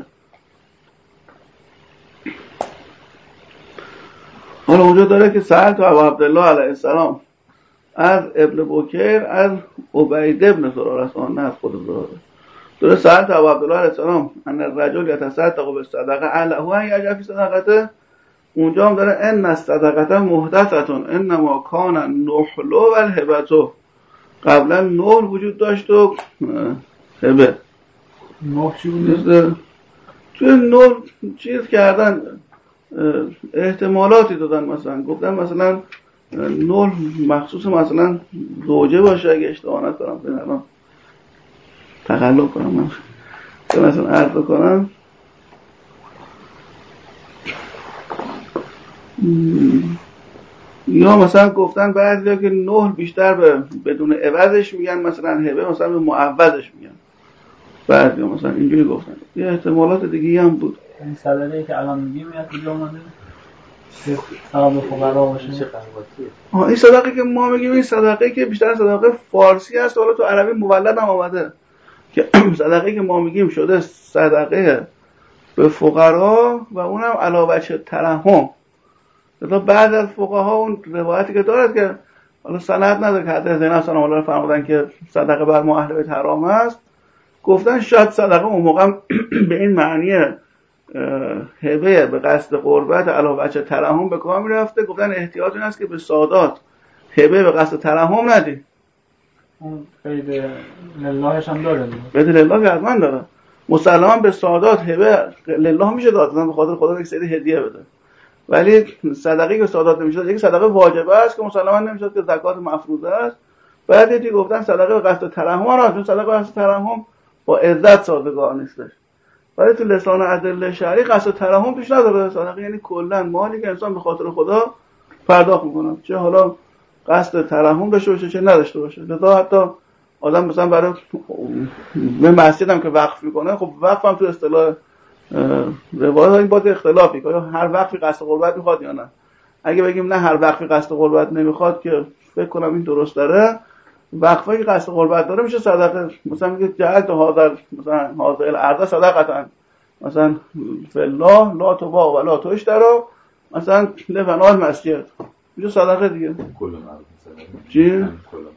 حالا اونجا داره که سألت ابو عبدالله علیه السلام از ابن بکیر از عبید ابن زراره است، آن نه از خود زراره. داره سألت ابو عبدالله علیه السلام ان الرجل یتصدق بالصدقه اله ان یجعل فی صدقته، اونجا هم داره ان الصدقه محدثه انما کان النحل والهبه، قبلا نحل وجود داشت و هبه. نحل چی بود؟ توی نحل چیز کردن احتمالاتی دادن، مثلا گفتن مثلا نول مخصوص مثلا زوجه باشه اگه اشتباه نکنم، به الان تقلب کنم من که مثلا عرض کنم یا مثلا گفتن بعضیا که نول بیشتر به بدون عوضش میگن، مثلا هبه مثلا به معوضش میگن، بعضیا مثلا اینجوری گفتن. یه احتمالات دیگه هم بود. این صدقه‌ای که الان میگیم میاد کجا اومده؟ ثواب فقرا باشه. آها این صدقه که ما میگیم این صدقه که بیشتر صدقه فارسی هست، حالا تو عربی مولد هم آمده که صدقه که ما میگیم شده صدقه به فقرا و اونم علاوه بر ترحم. مثلا بعض از فقها اون روایتی که دارد که حالا سند نداره که حضرت زینب سلام الله علیها فرمودن که صدقه بر ما اهل بیت حرام است، گفتن شاید صدقه اون موقع به این معنی هبه به قصد قربت علاوه بر ترحم به کار میرفته. گفتن احتیاط این است که به سادات هبه به قصد ترحم ندی. اون قید للهش هم داره دیگه. قید لله که حتما داره. مسلما به سادات هبه لله میشه داد، مثلا به خاطر خدا یک سری هدیه بده. ولی صدقه که سادات نمیشه داد، یک صدقه واجبه است که مسلما نمیشه که زکات مفروضه است. بعد دیگه گفتن صدقه به قصد ترحم نه، چون صدقه به قصد ترحم با عزت سازگار نیستش. ولی تو لسان ادله شرعی قصد ترحم پیش نداره. صدقه یعنی کلا مالی که انسان به خاطر خدا پرداخت میکنه، چه حالا قصد ترحم داشته باشه چه نداشته باشه. لذا حتی آدم مثلا برای به مسجد هم که وقف میکنه، خب وقف هم تو اصطلاح روایات این باز اختلافی که هر وقفی قصد قربت میخواد یا نه. اگه بگیم نه هر وقفی قصد قربت نمیخواد که فکر کنم این درست داره، وقفی که قصد قربت داره میشه صدقه. مثلا میگه جعلت حاضر مثلا حاضر الارض صدقه مثلا فالله لا تباع ولا تشترى مثلا لبنان مسجد میشه صدقه دیگه. کل معروف صدقه چی؟ کل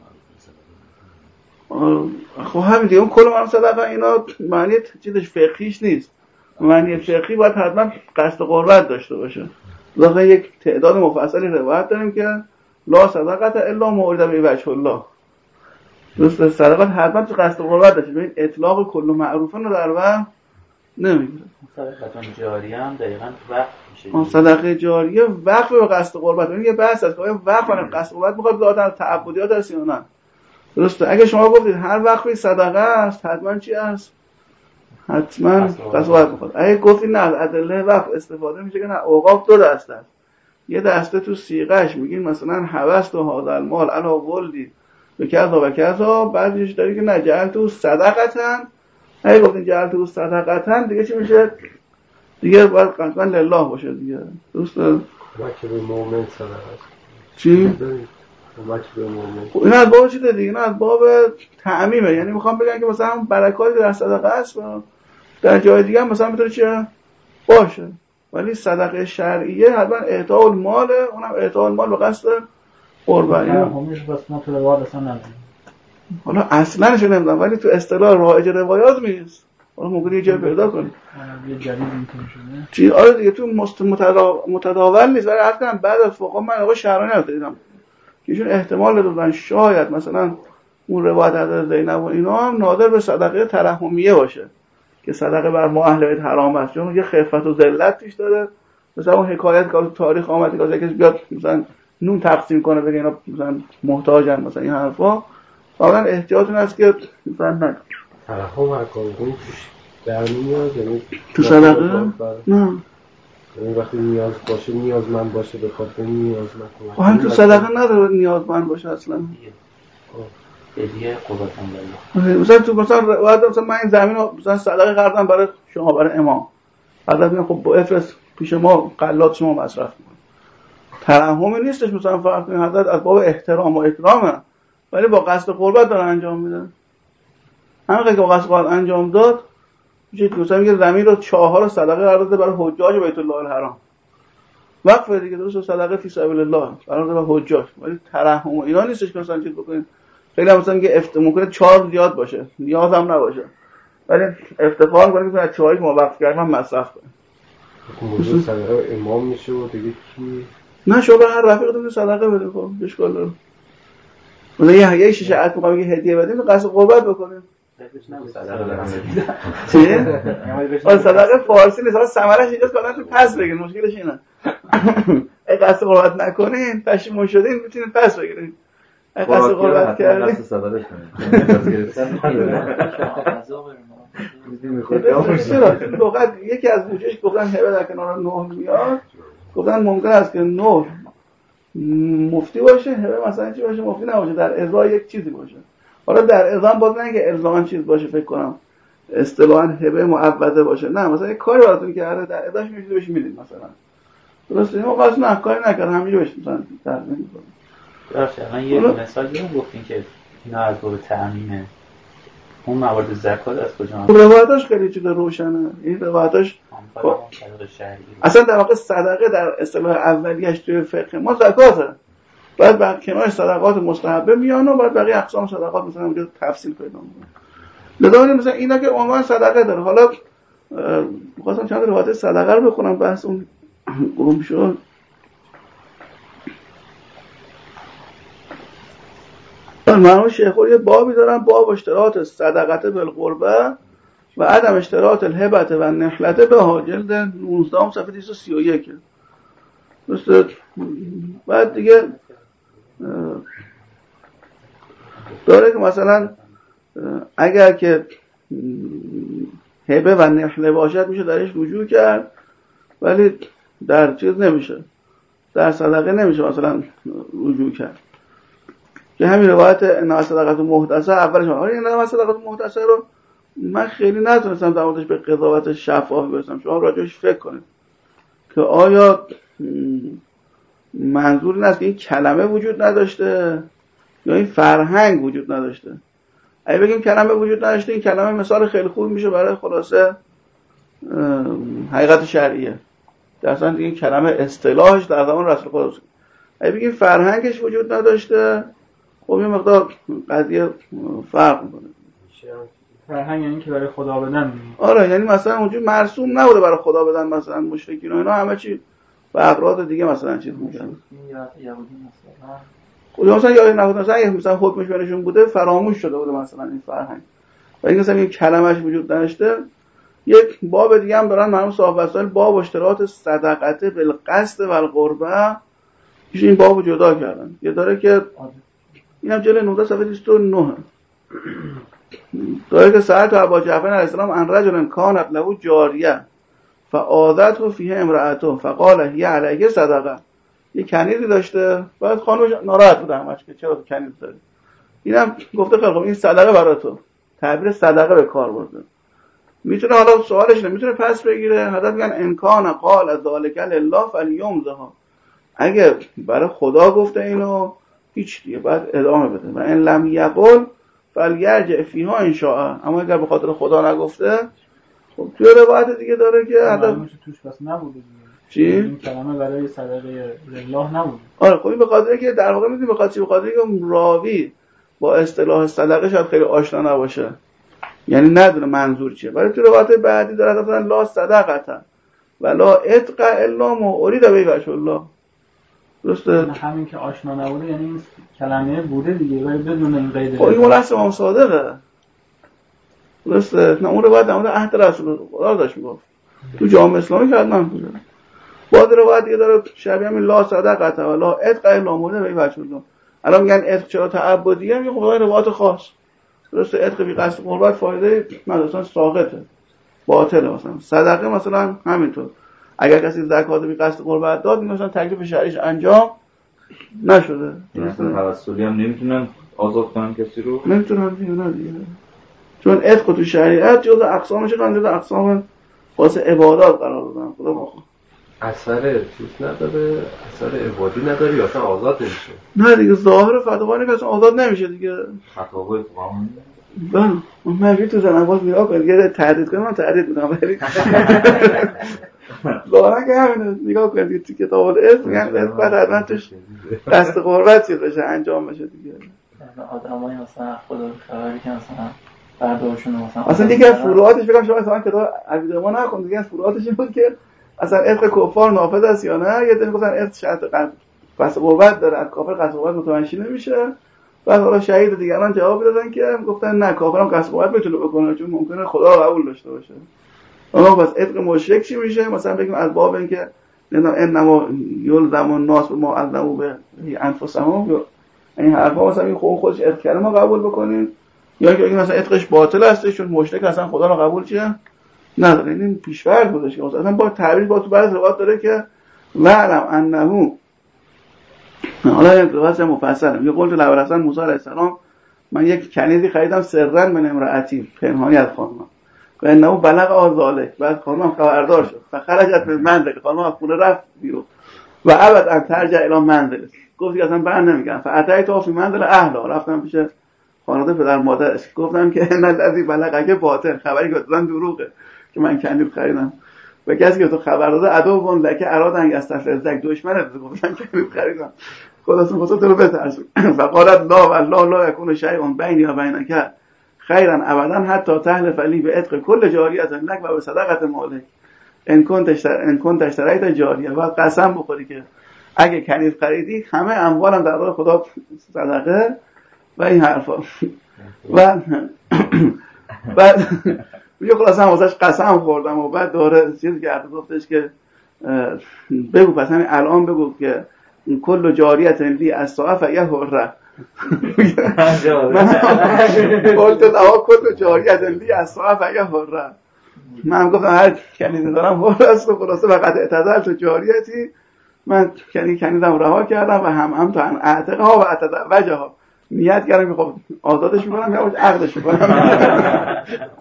معروف صدقه. خب همین دیگه اون کل معروف صدقه اینا معنی چیزش فقهیش نیست. معنی فقهی باید حتما قصد قربت داشته باشه. لذا یک تعداد مفصلی روایت داریم که لا صدقه الا مورد به وجه الله. درسته صدقات حتما تو قصد قربت داشته. ببین اطلاق کل معروفن رو در بر نمیگیره. صدقه جاریه هم دقیقاً وقف میشه. اون صدقه جاریه وقف به قصد قربت. ببین یه بحث است که آیا وقف به قصد قربت میخواد ذاتاً تعبدیات هست یا نه. درسته اگه شما گفتید هر وقفی صدقه است حتما چی است؟ حتما قصد قربت میخواد. اگه گفتید نه از ادله وقف استفاده میشه که نه اوقاف دو دسته است. یه دسته تو صیغه‌اش میگین مثلا حوست و هذا المال علا ولدی به کذا و کذا، بعدش داری که نه جعل تو صدقتن. اگه گفتین جعل تو صدقتن دیگه چی میشه؟ دیگه باید قطعا لله باشه دیگه. درسته؟ کمک به مؤمن صدقه. چی؟ کمک به مؤمن. این از باب چیه دیگه؟ نه از باب تعمیمه. یعنی میخوام بگم که مثلا برکاتی در صدقه است در جای دیگه هم مثلا میتونه چیه؟ باشه. ولی صدقه شرعیه حتما اعطاء المال، اونم اعطاء المال به قصد قربانی. همونش بس ما تو روایات اصلا نداریم. حالا اصلا نشه نمیدونم ولی تو اصطلاح رایج روایات نیست. حالا ممکنه یه جای پیدا کنی. یه جدید میتونه شده. چی آره دیگه تو متداول نیست. ولی حتی بعد از فقها من آقا شهرانی رو دیدم که ایشون احتمال دادن شاید مثلا اون روایت از زینب و اینا هم نادر به صدقه ترحمیه باشه که صدقه بر ما اهل بیت حرام است، چون یه خفت و ذلت توش داره. مثلا اون حکایت که تو تاریخ آمده که کسی بیاد مثلا نون تقسیم کنه بگه اینا مثلا محتاجن مثلا این حرفا، واقعا احتیاط این است که مثلا نه ترحم هر کاری کنی توش در میاد. یعنی تو صدقه نه یعنی وقتی نیاز باشه نیازمند باشه به خاطر نیاز نکنه. هم تو صدقه نداره نیازمند باشه اصلا. هدیه قربان الله. مثلا تو مثلا بعد مثلا من این زمین رو مثلا صدقه کردم برای شما برای امام. بعد میگم خب با افرس پیش ما قلات شما مصرف کن. ترحمی نیستش مثلا فرض کنید حضرت از باب احترام و اکرامه، ولی با قصد قربت داره انجام میده. همین که با قصد قربت انجام داد میشه مثلا میگه زمین رو چاه‌ها رو صدقه قرار داده برای حجاج بیت الله الحرام. وقف دیگه درست صدقه فی سبیل الله قرار داده برای حجاج، ولی ترحم و اینا نیستش که مثلا چیز بکنید. خیلی مثلا میگه افت ممکنه چهار زیاد باشه نیاز هم نباشه، ولی افتخار می‌کنه که از چاهی که ما وقف کردیم مصرف کنیم. موضوع صدقه امام میشه و دیگه کی نه شما هر رفیقتون صدقه بده. خب اشکال داره. مثلا یه یه شیشه عطر می‌خوام یه هدیه بدیم قصد قربت بکنیم. چی؟ آره صدقه فارسی نیست. آقا ثمرش اینجاست که الان پس بگین مشکلش اینه. اگه قصد قربت نکنین پشیمون شدین میتونین پس بگیرین. اگه قصد قربت کردین قصد صدقه کنین پس گرفتن لغت یکی از وجهش گفتن هبه در کنار نه میاد، گفتن ممکن است که نه مفتی باشه، هبه مثلا چی باشه مفتی نباشه، در ازای یک چیزی باشه. حالا در ازام باز نه که الزاما چیز باشه، فکر کنم اصطلاحاً هبه معوضه باشه، نه مثلا یک کاری براتون کرده در ازاش میشه بهش میدید مثلا. درسته؟ ما قصد نه کاری نکردم همینجوری بهش مثلا تقدیم می‌کنم. درسته. من یه مثال دیدم گفتین که اینا از باب تعمیمه. اون موارد زکات از کجا میاد؟ روایتاش خیلی چیز روشنه. این روایتاش اصلا در واقع صدقه در اصطلاح اولیه‌اش توی فقه ما زکاته. بعد بعد کنار صدقات مستحبه میان و بعد بقیه اقسام صدقات مثلا اونجا تفصیل پیدا میکنه. لذا مثلا اینا که عنوان صدقه داره. حالا می‌خواستم چند تا روایت صدقه رو بخونم بحث اون گم شد. مرحوم شیخوری یه بابی دارن، باب اشتراط صدقه بالقربه و عدم اشتراط الهبه و نخلته به ها، جلد نوزده صفحه دویست و سی و یک. درسته؟ بعد دیگه داره که مثلا اگر که هبه و نخله باشد میشه درش رجوع کرد، ولی در چیز نمیشه، در صدقه نمیشه مثلا رجوع کرد. که همین روایت انما صدقه محدثه اولش ما این انما صدقه محدثه رو من خیلی نتونستم در موردش به قضاوت شفاف برسم. شما راجعش فکر کنید که آیا منظور این است که این کلمه وجود نداشته یا این فرهنگ وجود نداشته. اگه بگیم کلمه وجود نداشته، این کلمه مثال خیلی خوب میشه برای خلاصه حقیقت شرعیه. در اصل این کلمه اصطلاحش در زمان رسول خدا بود. اگه بگیم فرهنگش وجود نداشته، خب یه مقدار قضیه فرق میکنه. فرهنگ یعنی که برای خدا بدن. آره، یعنی مثلا اونجوری مرسوم نبوده برای خدا بدن، مثلا مشرکین و اینا همه چی و اغراض دیگه مثلا چیز میکنن. یا یهودی مثلا خود مثلا یا نه مثلا مثلا حکمش بینشون بوده فراموش شده بوده مثلا این فرهنگ. و این مثلا این کلمش وجود نداشته. یک باب دیگه هم دارن مرحوم صاحب وسائل، باب اشتراط صدقه بالقصد و القربه. این بابو جدا کردن. یه داره که اینم جلد نوزده صفحه دویست و نه داره که سألت ابا جعفر علیه السلام عن رجل کانت له جاریه فآذته فیها امرأته فقال هی علیه صدقه. یه کنیزی داشته، بعد خانمش ناراحت بود همش که چرا کنیز داری. اینم گفته خیلی خوب این صدقه برای تو، تعبیر صدقه به کار برده. میتونه حالا سوالش نه میتونه پس بگیره، حضرت میگن امکان قال از ذالک لله فلیمزها، اگه برای خدا گفته اینو هیچ دیگه بعد ادامه بده. و ان لم یقل فلیرجع فیها ان شاء، اما اگر به خاطر خدا نگفته خب توی روایت دیگه داره که حتی توش پس نبوده چی؟ این کلمه برای صدقه لله نبوده. آره خب این به خاطر که در واقع میدونی به خاطر به خاطر که راوی با اصطلاح صدقه شاید خیلی آشنا نباشه، یعنی ندونه منظور چیه. ولی تو روایت بعدی داره مثلا لا صدقه ولا اتق الا ما اريد به وجه الله. درسته؟ همین که آشنا نبوده یعنی این کلمه بوده دیگه ولی بدون این قید. خب این مولس امام صادقه. درسته؟ نه اون روایت در مورد عهد رسول خدا داشت میگفت. تو جامعه اسلامی که حتما بوده. بعد روایت دیگه داره شبیه همین لا صدقه ولا اتق الا ما اريد به وجه الله. الان میگن اتق چرا تعبدیه؟ میگه خب روایت خاص. درسته؟ اتق بی قصد قربت فایده مثلا ساقطه، باطله. مثلا صدقه مثلا همینطور، اگر کسی زکات بی قصد قربت داد مثلا تکلیف شرعیش انجام نشده. مثلا توسلی هم نمیتونن آزاد کنن کسی رو، نمیتونن دیگه، چون عتق تو شریعت جزء اقسامش قرار جزء اقسام واسه عبادات قرار دادن. خدا بخواد اثر چیز نداره، اثر عبادی نداره یا اصلا آزاد نمیشه. نه دیگه ظاهر فتوایی که اصلا آزاد نمیشه دیگه. فتاوای قانون بله من میگم تو زنم باز نگاه کنید دیگه تردید کنم من تردید میکنم ولی ظاهرا که همینه. نگاه کنید تو کتاب الاسم میگن اسم بعد حتما توش قصد قربت چیز بشه انجام بشه دیگه. آدمای مثلا خدا رو خبری که مثلا برداشتون مثلا اصلا دیگه فروعاتش بگم شما مثلا کتاب عبید ما نخون دیگه فروعاتش این بود که اصلا عتق کفار نافذ است یا نه. یه دفعه گفتن عتق شرط قصد قربت داره، از کافر قصد قربت متمشی نمیشه. بعد حالا شهید دیگران جواب دادن که گفتن نه کافرم قصد قربت میتونه بکنه چون ممکنه خدا رو قبول داشته باشه. اما بس عتق مشرک چی میشه؟ مثلا بگیم از باب این که انما یلزم الناس ما علموا به انفسهم، این حرفا مثلا این خود خودش اتق کرده ما قبول بکنیم، یا که مثلا اتقش باطل هستش چون مشرک اصلا خدا رو قبول چیه نداره. این پیش‌فرض بودش که اصلا با تعبیر با تو بعضی روایات داره که وعلم انه، حالا این روایت مفصله میگه قلت لبرسن موسی علیه السلام من یک کنیزی خریدم سرا من امرأتی، پنهانی از خانمم، و انه بلغ آذالک، بعد خانمم خبردار شد فخرجت من منزل، خانمم از خونه رفت بیرون و ابد ان ترجع الی منزل، گفت که اصلا بر نمیگم، فاتیت فی منزل اهلها، رفتم پیش خانواده پدر مادرش گفتم که ان الذی بلغک باطل، خبری که دادن دروغه که من کنیز خریدم، و کسی که تو خبر داده عدو لک اراد ان یستفزک، دشمنت گفتن کنیز خریدم، خودتون واسه تو رو بترسون. فقالت لا والله لا یکون شیء بینی و بینک خیرا ابدا حتی تحلف لی به عتق کل جاریه لک و به صدقه مالک ان کنت ان کنت اشتریت جاریه، و قسم بخوری که اگه کنیز خریدی همه اموالم در راه خدا صدقه و این حرفا. و بعد یه خلاصه هم واسش قسم خوردم و بعد دوره چیز کرد گفتش که بگو پس همین الان بگو که کل جاریت لی از صاحب یه هره قلت لها کل جاریت لی از صاحب یه هره، من گفتم هر کنیزی دارم هره است و خلاصه وقت اعتدال تو جاریتی من کنی کنیزم رها کردم و هم هم تا اعتقه ها و اعتدوجه ها نیت کردم که خب آزادش میکنم یا عقدش میکنم.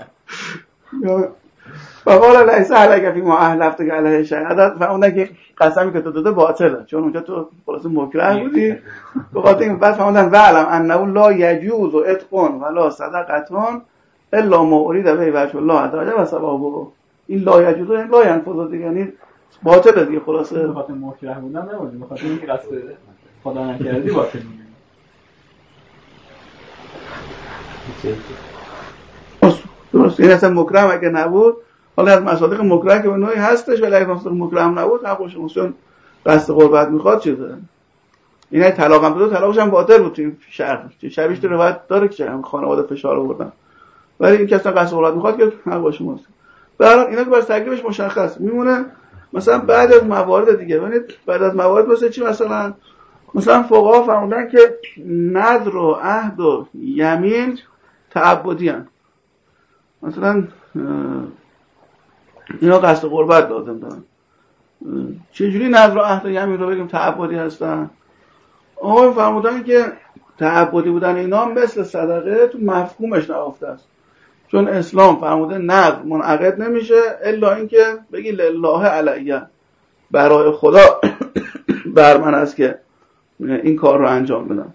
فقال لیس علیک فی ما احلفتک علیه شهادت، فهمیدن که قسمی که تو داده باطله چون اونجا تو خلاص مکره بودی، به خاطر این بعد فهمیدن وعلم انه لا یجوز عتق ولا صدقه الا ما ارید به وجه الله عز وجل و ثوابه، این لا یجوز این لا ينفذ دیگه، یعنی باطله دیگه، خلاصه به خاطر مکره بودن نبود، به خاطر اینکه قصد خدا نکردی باطل میشه. درست، این اصلا مکرم اگه نبود، حالا از مصادیق مکرم که به نوعی هستش ولی اگه مصادیق مکرم نبود حقوش مسلم قصد قربت میخواد چیزه، این های طلاق هم بده طلاقش هم باطل بود این شرح شبیش تو روایت داره که خانواده فشار آوردن، ولی این که اصلا قصد قربت میخواد که حقوش مسلم. به هر حال اینا که باز تکلیفش مشخص میمونه. مثلا بعد از موارد دیگه ببینید بعد از موارد مثلا چی، مثلا مثلا فقها فرمودن که نذر و عهد و یمین تعبدی هستند، مثلا اینا قصد قربت لازم دارن. چجوری نذر و عهد و یمین رو بگیم تعبدی هستن؟ آقا فرمودن که تعبدی بودن اینا مثل صدقه تو مفهومش نهفته است، چون اسلام فرموده نذر منعقد نمیشه الا اینکه بگی لله علیه، برای خدا بر من است که این کار رو انجام بدم.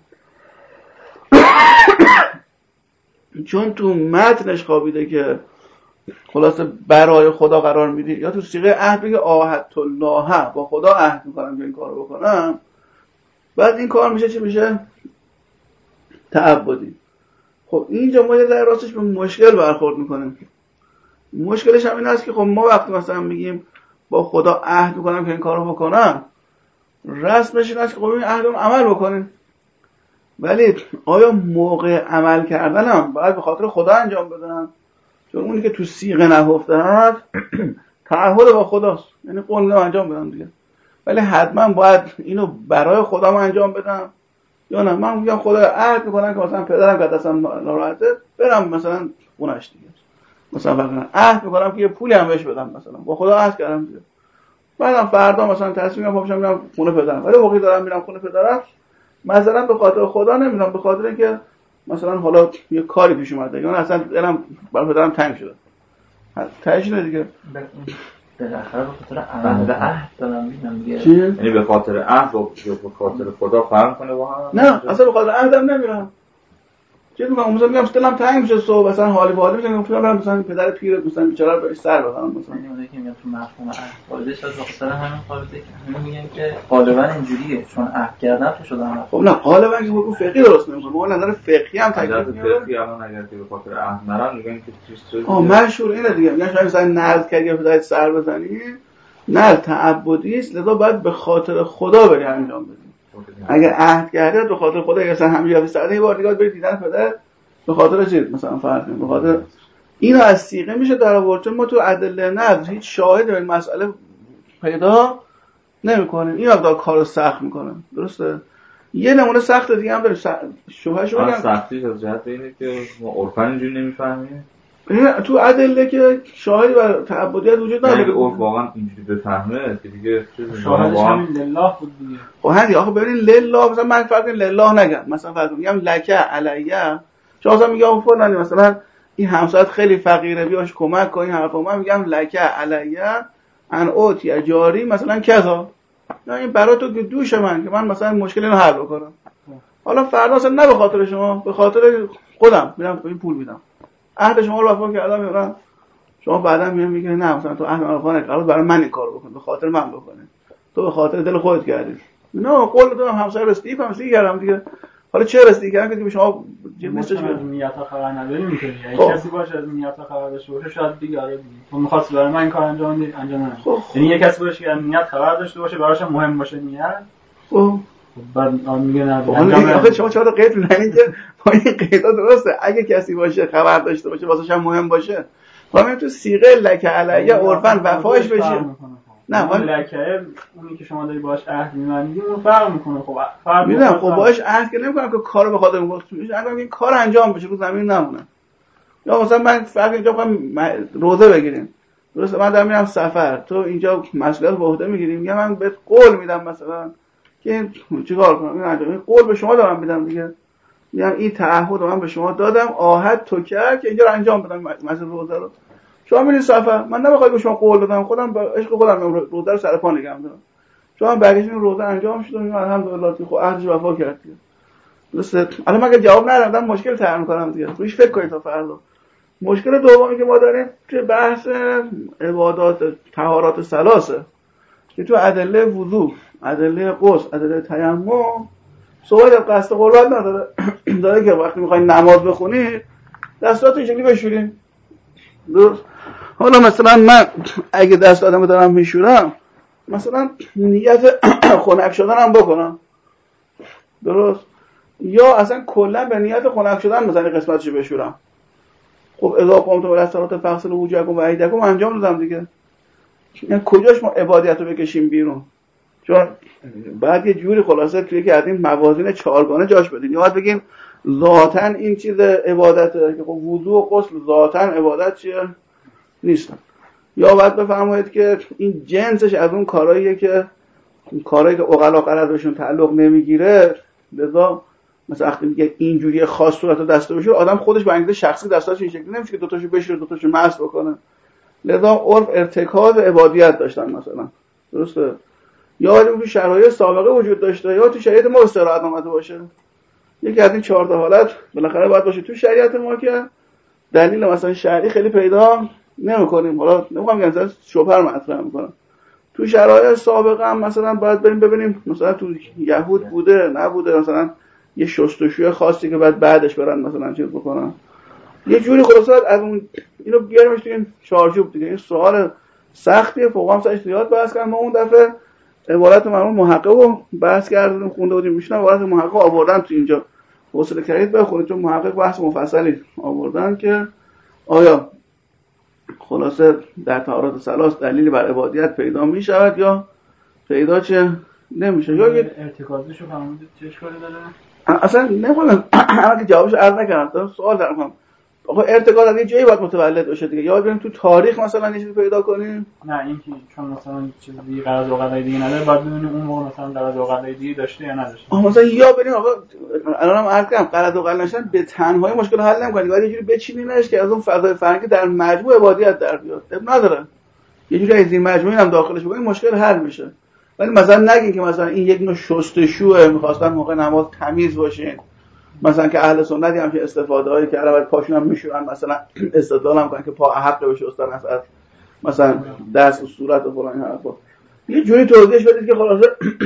چون تو متنش خوابیده که خلاصه برای خدا قرار میدی، یا تو صیغه عهد بگه عاهدت الله، با خدا عهد میکنم که این کار رو بکنم، بعد این کار میشه چی میشه؟ تعبدی. خب اینجا ما یه در راستش به مشکل برخورد میکنیم. مشکلش هم این است که خب ما وقتی مثلا میگیم با خدا عهد میکنم که این کار رو بکنم، رسمش این است که خب این عهد رو عمل بکنیم، ولی آیا موقع عمل کردنم باید به خاطر خدا انجام بدم؟ چون اونی که تو صیغه نهفته هست تعهد با خداست، یعنی قول انجام بدم دیگه، ولی حتما باید اینو برای خودم انجام بدم یا نه؟ من میگم خدا عهد میکنم که مثلا پدرم که دستم ناراحته برم مثلا خونش دیگه، مثلا فقط عهد میکنم که یه پولی هم بهش بدم، مثلا با خدا عهد کردم دیگه، بعدم فردا مثلا تصمیم میگیرم پاشم میرم خونه پدرم، ولی وقتی دارم میرم خونه پدرم مثلا به خاطر خدا نمیرم، به خاطر اینکه مثلا حالا یه کاری پیش اومده یا اصلا دلم برای پدرم تنگ شده، تاجینه دیگه. بالاخره به خاطر عهد و عهد دارم میگم دیگه، یعنی به خاطر عهد و به خاطر خدا فرق کنه با هم؟ نه اصلا به خاطر عهدم نمیرم، چه میگم مثلا میگم دلم تنگ میشه صبح مثلا حالی باحالی میگم مثلا برم مثلا پدر پیر مثلا بیچاره رو بهش سر بزنم، مثلا میگم که میگم تو مفهوم عهد واردش از اصلا همین قاعده که همین میگن که غالبا اینجوریه چون عهد کردن تو شدن. خب نه غالبا که حکم فقهی درست نمیکنه، ما نظر فقهی هم تکلیف میاره. فقهی الان اگر که به خاطر عهد نرن میگن که چیز آ مشهور اینه دیگه، میگن شما مثلا نذر کردی پدر سر بزنی نه تعبدی است، لذا باید به خاطر خدا بری انجام بدی. اگه عهد کردی به خاطر خدا، اگه مثلا همین ساده یه بار دیگه بری دیدن پدر به خاطر چیز مثلا فرض کنیم به خاطر اینو از صیغه میشه در آورد، چون ما تو ادله نذر هیچ شاهد به این مسئله پیدا نمیکنیم. این مقدار کارو سخت میکنه. درسته؟ یه نمونه سخت دیگه هم داره. شبهه‌شو بگم. سختیش از جهت اینه که ما عرفاً اینجوری نمیفهمیم. این تو ادله که شاهدی بر تعبدیت وجود نداره. اگه عرف واقعا اینجوری بفهمه که دیگه شاهدش همین لله بود دیگه. خب هندی آخه ببین لله مثلا من فرض کنم لله نگم. مثلا فرض کنم میگم لکه علیه. شما مثلا میگم فلانی مثلا این همسایت خیلی فقیره بیاش کمک کن این حرفا. من میگم لکه علیه ان اوت یا جاری مثلا کذا. نه این برای تو که دوش من که من مثلا مشکل اینو حل بکنم. حالا فردا اصلا نه به خاطر شما، به خاطر خودم میرم این پول میدم. عهد شما رو وفا کردم میرم. شما بعدا میگی میگه نه مثلا تو عهد من وفا نکردی برای من این کارو بکن، به خاطر من بکنه. تو به خاطر دل خودت کردی. نه قول دادم همسایه رسیدی همسایه کردم دیگه. حالا چه رسیدی کردم که شما نیستش به نیت‌ها خبر نداریم اینطوری. اگه کسی باشه از نیت‌ها خبر داشته باشه شاید دیگه آره تو می‌خواست برای من این کار انجام بدی انجام نده. یعنی یه کسی باشه که نیت خبر داشته باشه براش مهم باشه نیت. خب بعد میگه نه انجام آخه شما چرا قید می‌زنید که با این قیدا درسته. اگه کسی باشه خبر داشته باشه واسه هم مهم باشه ما تو صیغه لکه علیه عرفاً وفاش بشه. نه اون لکه اونی که شما داری باهاش عهد می‌بندید اون فرق می‌کنه. خب فرق می‌کنه. خب باهاش عهد که نمی‌کنم که کارو به خاطر وقت میشه. اگه این کار انجام بشه رو زمین نمونه. یا مثلا من فرض اینجا می‌خوام روزه بگیریم. درسته من دارم میرم سفر. تو اینجا مسئولیت به عهده می‌گیری. میگم من بهت قول میدم مثلا که چیکار کنم این انجام. این قول به شما دارم میدم دیگه. میگم این تعهد من به شما دادم عهد تو کرد که اینجا رو انجام بدم مثلا روزه رو. شما میرید سفر من نمیخوام به شما قول بدم خودم به عشق خودم روزه رو سر پا نگم دارم. شما برگشتین روزه انجام شد و الحمدلله خب عهدش وفا کردید. درسته؟ الان مگه جواب ندادم مشکل طرح می‌کنم دیگه. روش فکر کنید تا فردا. مشکل دومی که ما داریم که بحث عبادات طهارات ثلاثه که تو ادله وضو، ادله غسل، ادله تیمم صحبت از قصد قربت نداره. داره که وقتی می‌خواید نماز بخونید دستاتو اینجوری بشورین. درست؟ حالا مثلا من اگه دست آدمو دارم میشورم مثلا نیت خنک شدنم بکنم. درست؟ یا اصلا کلا به نیت خنک شدن مثلا قسمتشو بشورم. خب اذا قمتم الی الصلاه فاغسلوا وجوهکم و ایدیکم انجام دادم دیگه. یعنی کجاش ما عبادیتو بکشیم بیرون؟ چون بعد یه جوری خلاصه توی که از این موازین چهارگانه جاش بدین. یاد بگیم ذاتاً این چیز عبادته که خب وضو و غسل ذاتاً عبادت چیه؟ نیستن. یا باید بفرمایید که این جنسش از اون کارهاییه که کارهایی که عقلا غرض بهشون تعلق نمیگیره. لذا مثلا وقتی میگه اینجوری خاص صورت دسته بشه آدم خودش به انگیزه شخصی دستاش این شکلی نمیشه که دو تاشو بشوره دو تاشو مس بکنه. لذا عرف ارتکاز عبادیت داشتن مثلا. درسته؟ یا ولی تو شرایط سابقه وجود داشته یا تو شریعت ما استراحت آمده باشه. یکی از این چهار تا حالت بالاخره باید باشه تو شریعت ما که دلیل مثلا شرعی خیلی پیدا نمی‌کنیم. حالا نمی‌خوام بگم مثلا شوپر مطرح می‌کنم. تو شرایط سابقه هم مثلا باید بریم ببینیم مثلا تو یهود بوده نبوده مثلا یه شستشوی خاصی که بعد بعدش برن مثلا چیز بکنن. یه جوری خلاصه از اون اینو بیاریمش تو این چارچوب دیگه. این سوال سختیه فوقام سرش زیاد بحث کردم. ما اون دفعه عبارت مرحوم محقق رو بحث کردیم خونده بودیم میشنم عبارت محقق آوردن تو اینجا حوصله کردید بخونید چون محقق بحث مفصلی آوردن که آیا خلاصه در طهارت ثلاث دلیلی بر عبادیت پیدا می شود یا پیدا چه نمیشه یا یه ارتکازشو فهمیدید چه اشکالی داره؟ اصلا نمیدونم اما که جوابش عرض نکردم سوال دارم. آقا ارتکاز از یه جایی باید متولد بشه دیگه. یاد بریم تو تاریخ مثلا یه چیزی پیدا کنیم. نه این که چون مثلا چیزی قرارداد و قضایی دیگه نداره باید ببینیم اون موقع مثلا قرارداد و قضایی دیگه داشته یا نداشته. آها مثلا یا بریم آقا الانم عرض کردم قرارداد و قضایی نشدن به تنهایی مشکل حل نمی‌کنه. باید یه جوری بچینیمش که از اون فضای فرهنگی در مجموع عبادیت در بیاد. اب نداره. یه جوری از این مجموعه هم داخلش بکنیم مشکل حل میشه. ولی مثلا نگین که مثلا این یک نوع شستشوئه می‌خواستن موقع نماز تمیز باشین. مثلا که اهل سنتی هم که استفاده‌ای کردن بعد پاشون هم میشورن مثلا استدلال هم کنن که پا حق بشه استاد مثلا مثلا دست و صورت و فلان حرفا. یه جوری توضیحش بدید که خلاصه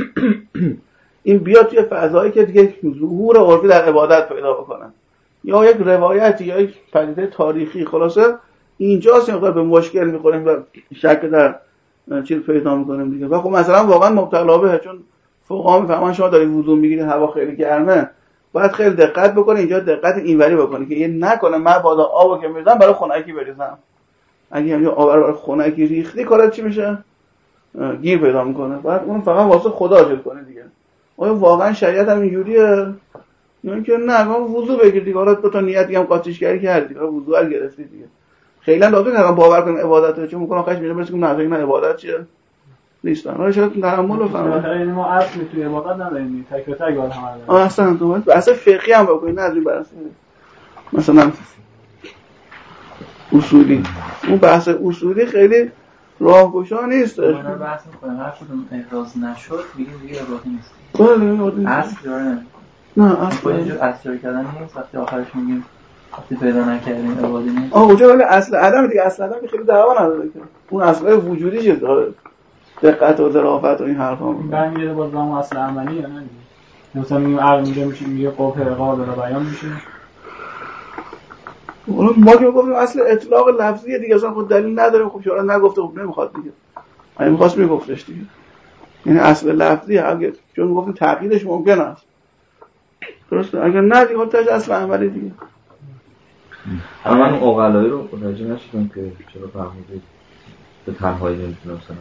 این بیاد توی فضایی که دیگه ظهور عرفی در عبادت پیدا بکنن یا یک روایتی یا یک پدیده تاریخی. خلاصه اینجاست مقدار به مشکل می‌خوریم و شک در چیز پیدا می‌کنیم دیگه. و خب مثلا واقعا مبتلا به چون فقها میفهمن شما دارید وضو میگیرید هوا خیلی گرمه باید خیلی دقت بکنه اینجا دقت اینوری بکنه که یه نکنه من بالا آبو که میریزم برای خنکی بریزم. اگه هم یه آب برای خنکی ریختی کارت چی میشه؟ گیر پیدا میکنه. بعد اون فقط واسه خدا جل کنه دیگه. آیا واقعا شریعت هم اینجوریه؟ نه که نه، ما وضو بگیر دیگه. حالا دو تا نیت دیگه هم قاطیشگری کردی، حالا وضو رو گرفتی دیگه. خیلی لازم نیست باور کنیم عبادته، چون میگم آخرش میره برسیم نه نه عبادت چیه نیست. حالا چرا تعامل رو فهمید؟ یعنی ما اصلی توی عبادت نداریم، تک به تک باید هم داریم. آه اصلا تو بحث فقهی هم بکنید، نه از این بحث مثلا اصولی. اون بحث اصولی خیلی راهگشا نیست. ما بحث می‌کنیم هر کدوم احراز نشد میگیم دیگه عبادت نیست. بله اصل داره. نه اصل اینجور اصل کردن نیست. وقتی آخرش میگیم وقتی پیدا نکردیم عبادت نیست. آه اونجا ولی اصل عدم دیگه، اصل عدم خیلی دعوا نداره که. اون اصل وجودی چیه داره. دقت و ظرافت و این حرفا برمیگرده باز به اون اصل عملی یا نه دیگه. مثلا میگیم عقل میگه میشه میگه قوه قابل بیان میشه. اون ما که گفتیم اصل اطلاق لفظیه دیگه، اصلا خود دلیل نداریم. خب شورا نگفته، خب نمیخواد دیگه. اگه می‌خواست میگفتش دیگه. یعنی اصل لفظی اگه چون گفتیم تغییرش ممکن است. درسته؟ اگر نه دیگه خودش اصل عملی دیگه. اما من اوغلایی رو متوجه نشدم که چرا فهمیدید به تنهایی نمیتونه مثلا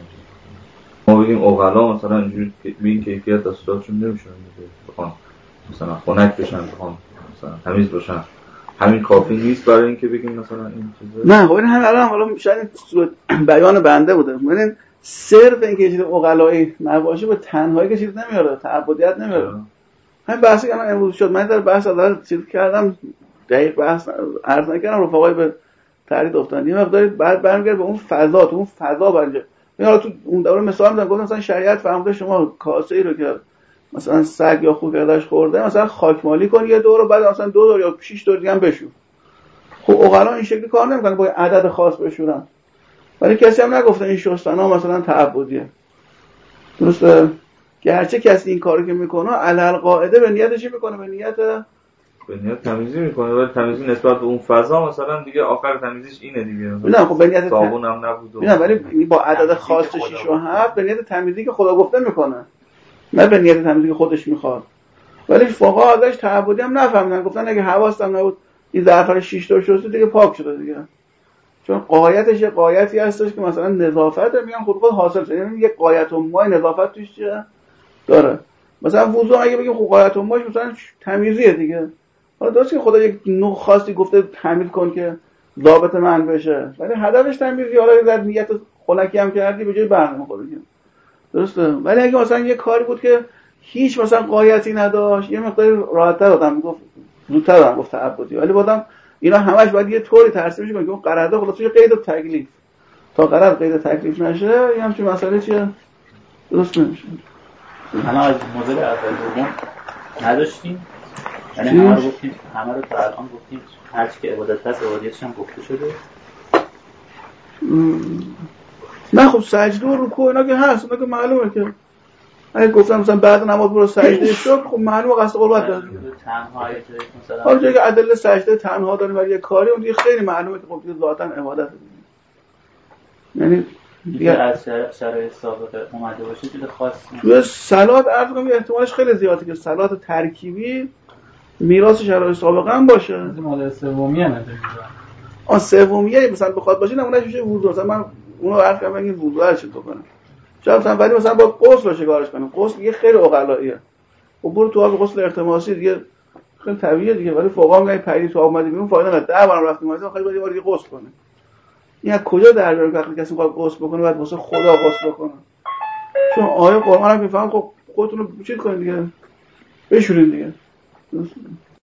ما بگیم اوغلا مثلا اینجوری به این کیفیت دستاتشون نمیشونن دیگه، بخوان مثلا خنک بشن، بخوان مثلا تمیز باشن، همین کافی نیست برای اینکه بگیم مثلا این چیزه. نه خب این همین الان حالا شاید بیان بنده بوده. ببین صرف اینکه یه چیز اوغلایی نباشه به تنهایی که چیز نمیاره، تعبدیت نمیاره. همین بحثی که من امروز شد، من در بحث اول چیز کردم، دقیق بحث عرض نکردم، رفقای به تحرید افتادن. یه مقداری بعد برمیگرده به اون فضا، تو اون فضا برنجه. من حالا تو اون دوره مثال میزنم، گفتم مثلا شریعت فرموده شما کاسه ای رو که مثلا سگ یا خوک ازش خورده مثلا خاکمالی کن یه دور، بعد مثلا دو دور یا شش دور دیگه هم بشور. خب اوغلا این شکلی کار نمیکنه، با عدد خاص بشورن. ولی کسی هم نگفته این شستنا مثلا تعبدیه. درسته؟ گرچه کسی این کارو که میکنه علل قاعده به نیتش میکنه، به نیت به نیت تمیزی میکنه، ولی تمیزی نسبت به اون فضا مثلا دیگه آخر تمیزیش اینه دیگه. نه خب به نیت صابون هم نبود. نه ولی با عدد خاص شش و هفت به نیت تمیزی که خدا گفته میکنه، نه به نیت تمیزی که خودش میخواد. ولی فقها ازش تعبدی هم نفهمیدن، گفتن اگه حواسم نبود این ظرف شش تا شسته دیگه پاک شده دیگه. چون قایتش یه قایتی هستش که مثلا نظافت میگن خود خود حاصل شده، یعنی یه قایت و مای نظافت توش داره. مثلا وضو اگه بگیم خب قایت و ماش مثلا تمیزیه دیگه. حالا درست که خدا یک نوع خاصی گفته تمیز کن که ضابط من بشه، ولی هدفش تمیزی. حالا در نیت خنکی هم کردی به جای برنامه خود دیگه. درسته؟ ولی اگه مثلا یه کاری بود که هیچ مثلا قایتی نداشت، یه مقدار راحت‌تر آدم میگفت، زودتر آدم گفت تعبدی. ولی بعدم اینا همش باید یه طوری ترسیم بشه که اون قرارداد خلاص یه قید تکلیف، تا قرارداد قید تکلیف نشه یه همچین مسئله چیه درست نمیشه. الان از مدل اول دوم نداشتیم، یعنی همه رو گفتیم، همه رو تا الان گفتیم، هر چی که عبادت هست عبادیتش هم گفته شده. نه خب سجده و رکوع اینا که هست، اینا که معلومه که اگه گفتم مثلا بعد نماز برو سجده شکر، خب معلومه قصد قربت داره. تنها یه جایی مثلا حالا جایی که ادله سجده تنها داریم برای یه کاری، اون دیگه خیلی معلومه که خب دیگه ذاتاً عبادت دیگه. یعنی دیگه از شرایط سابقه اومده باشه چیز خاصی توی صلات عرض کنم احتمالش خیلی زیاده که صلات ترکیبی میراث شرایط سابقه هم باشه. مدل سومیه نداره. آن سومیه مثلا بخواد باشه نمونهش میشه وضو. مثلا من اونو عرض کردم این وضو هر چی تو کنم. شاید مثلا ولی مثلا با غسل باشه کارش کنم. غسل دیگه خیلی عقلاییه. و برو تو آب غسل التماسی دیگه خیلی طبیعیه دیگه. ولی فقها میگن پری تو آب اومدی بیرون فایده نداره. ده بارم رفتیم اومدیم خیلی باید یه بار دیگه غسل کنه. این از کجا در بیاره وقتی کسی میخواد غسل بکنه بعد واسه خدا غسل بکنه؟ چون آیه قرآن هم میفهم خب خودتون رو چیز کنید دیگه، بشورید دیگه.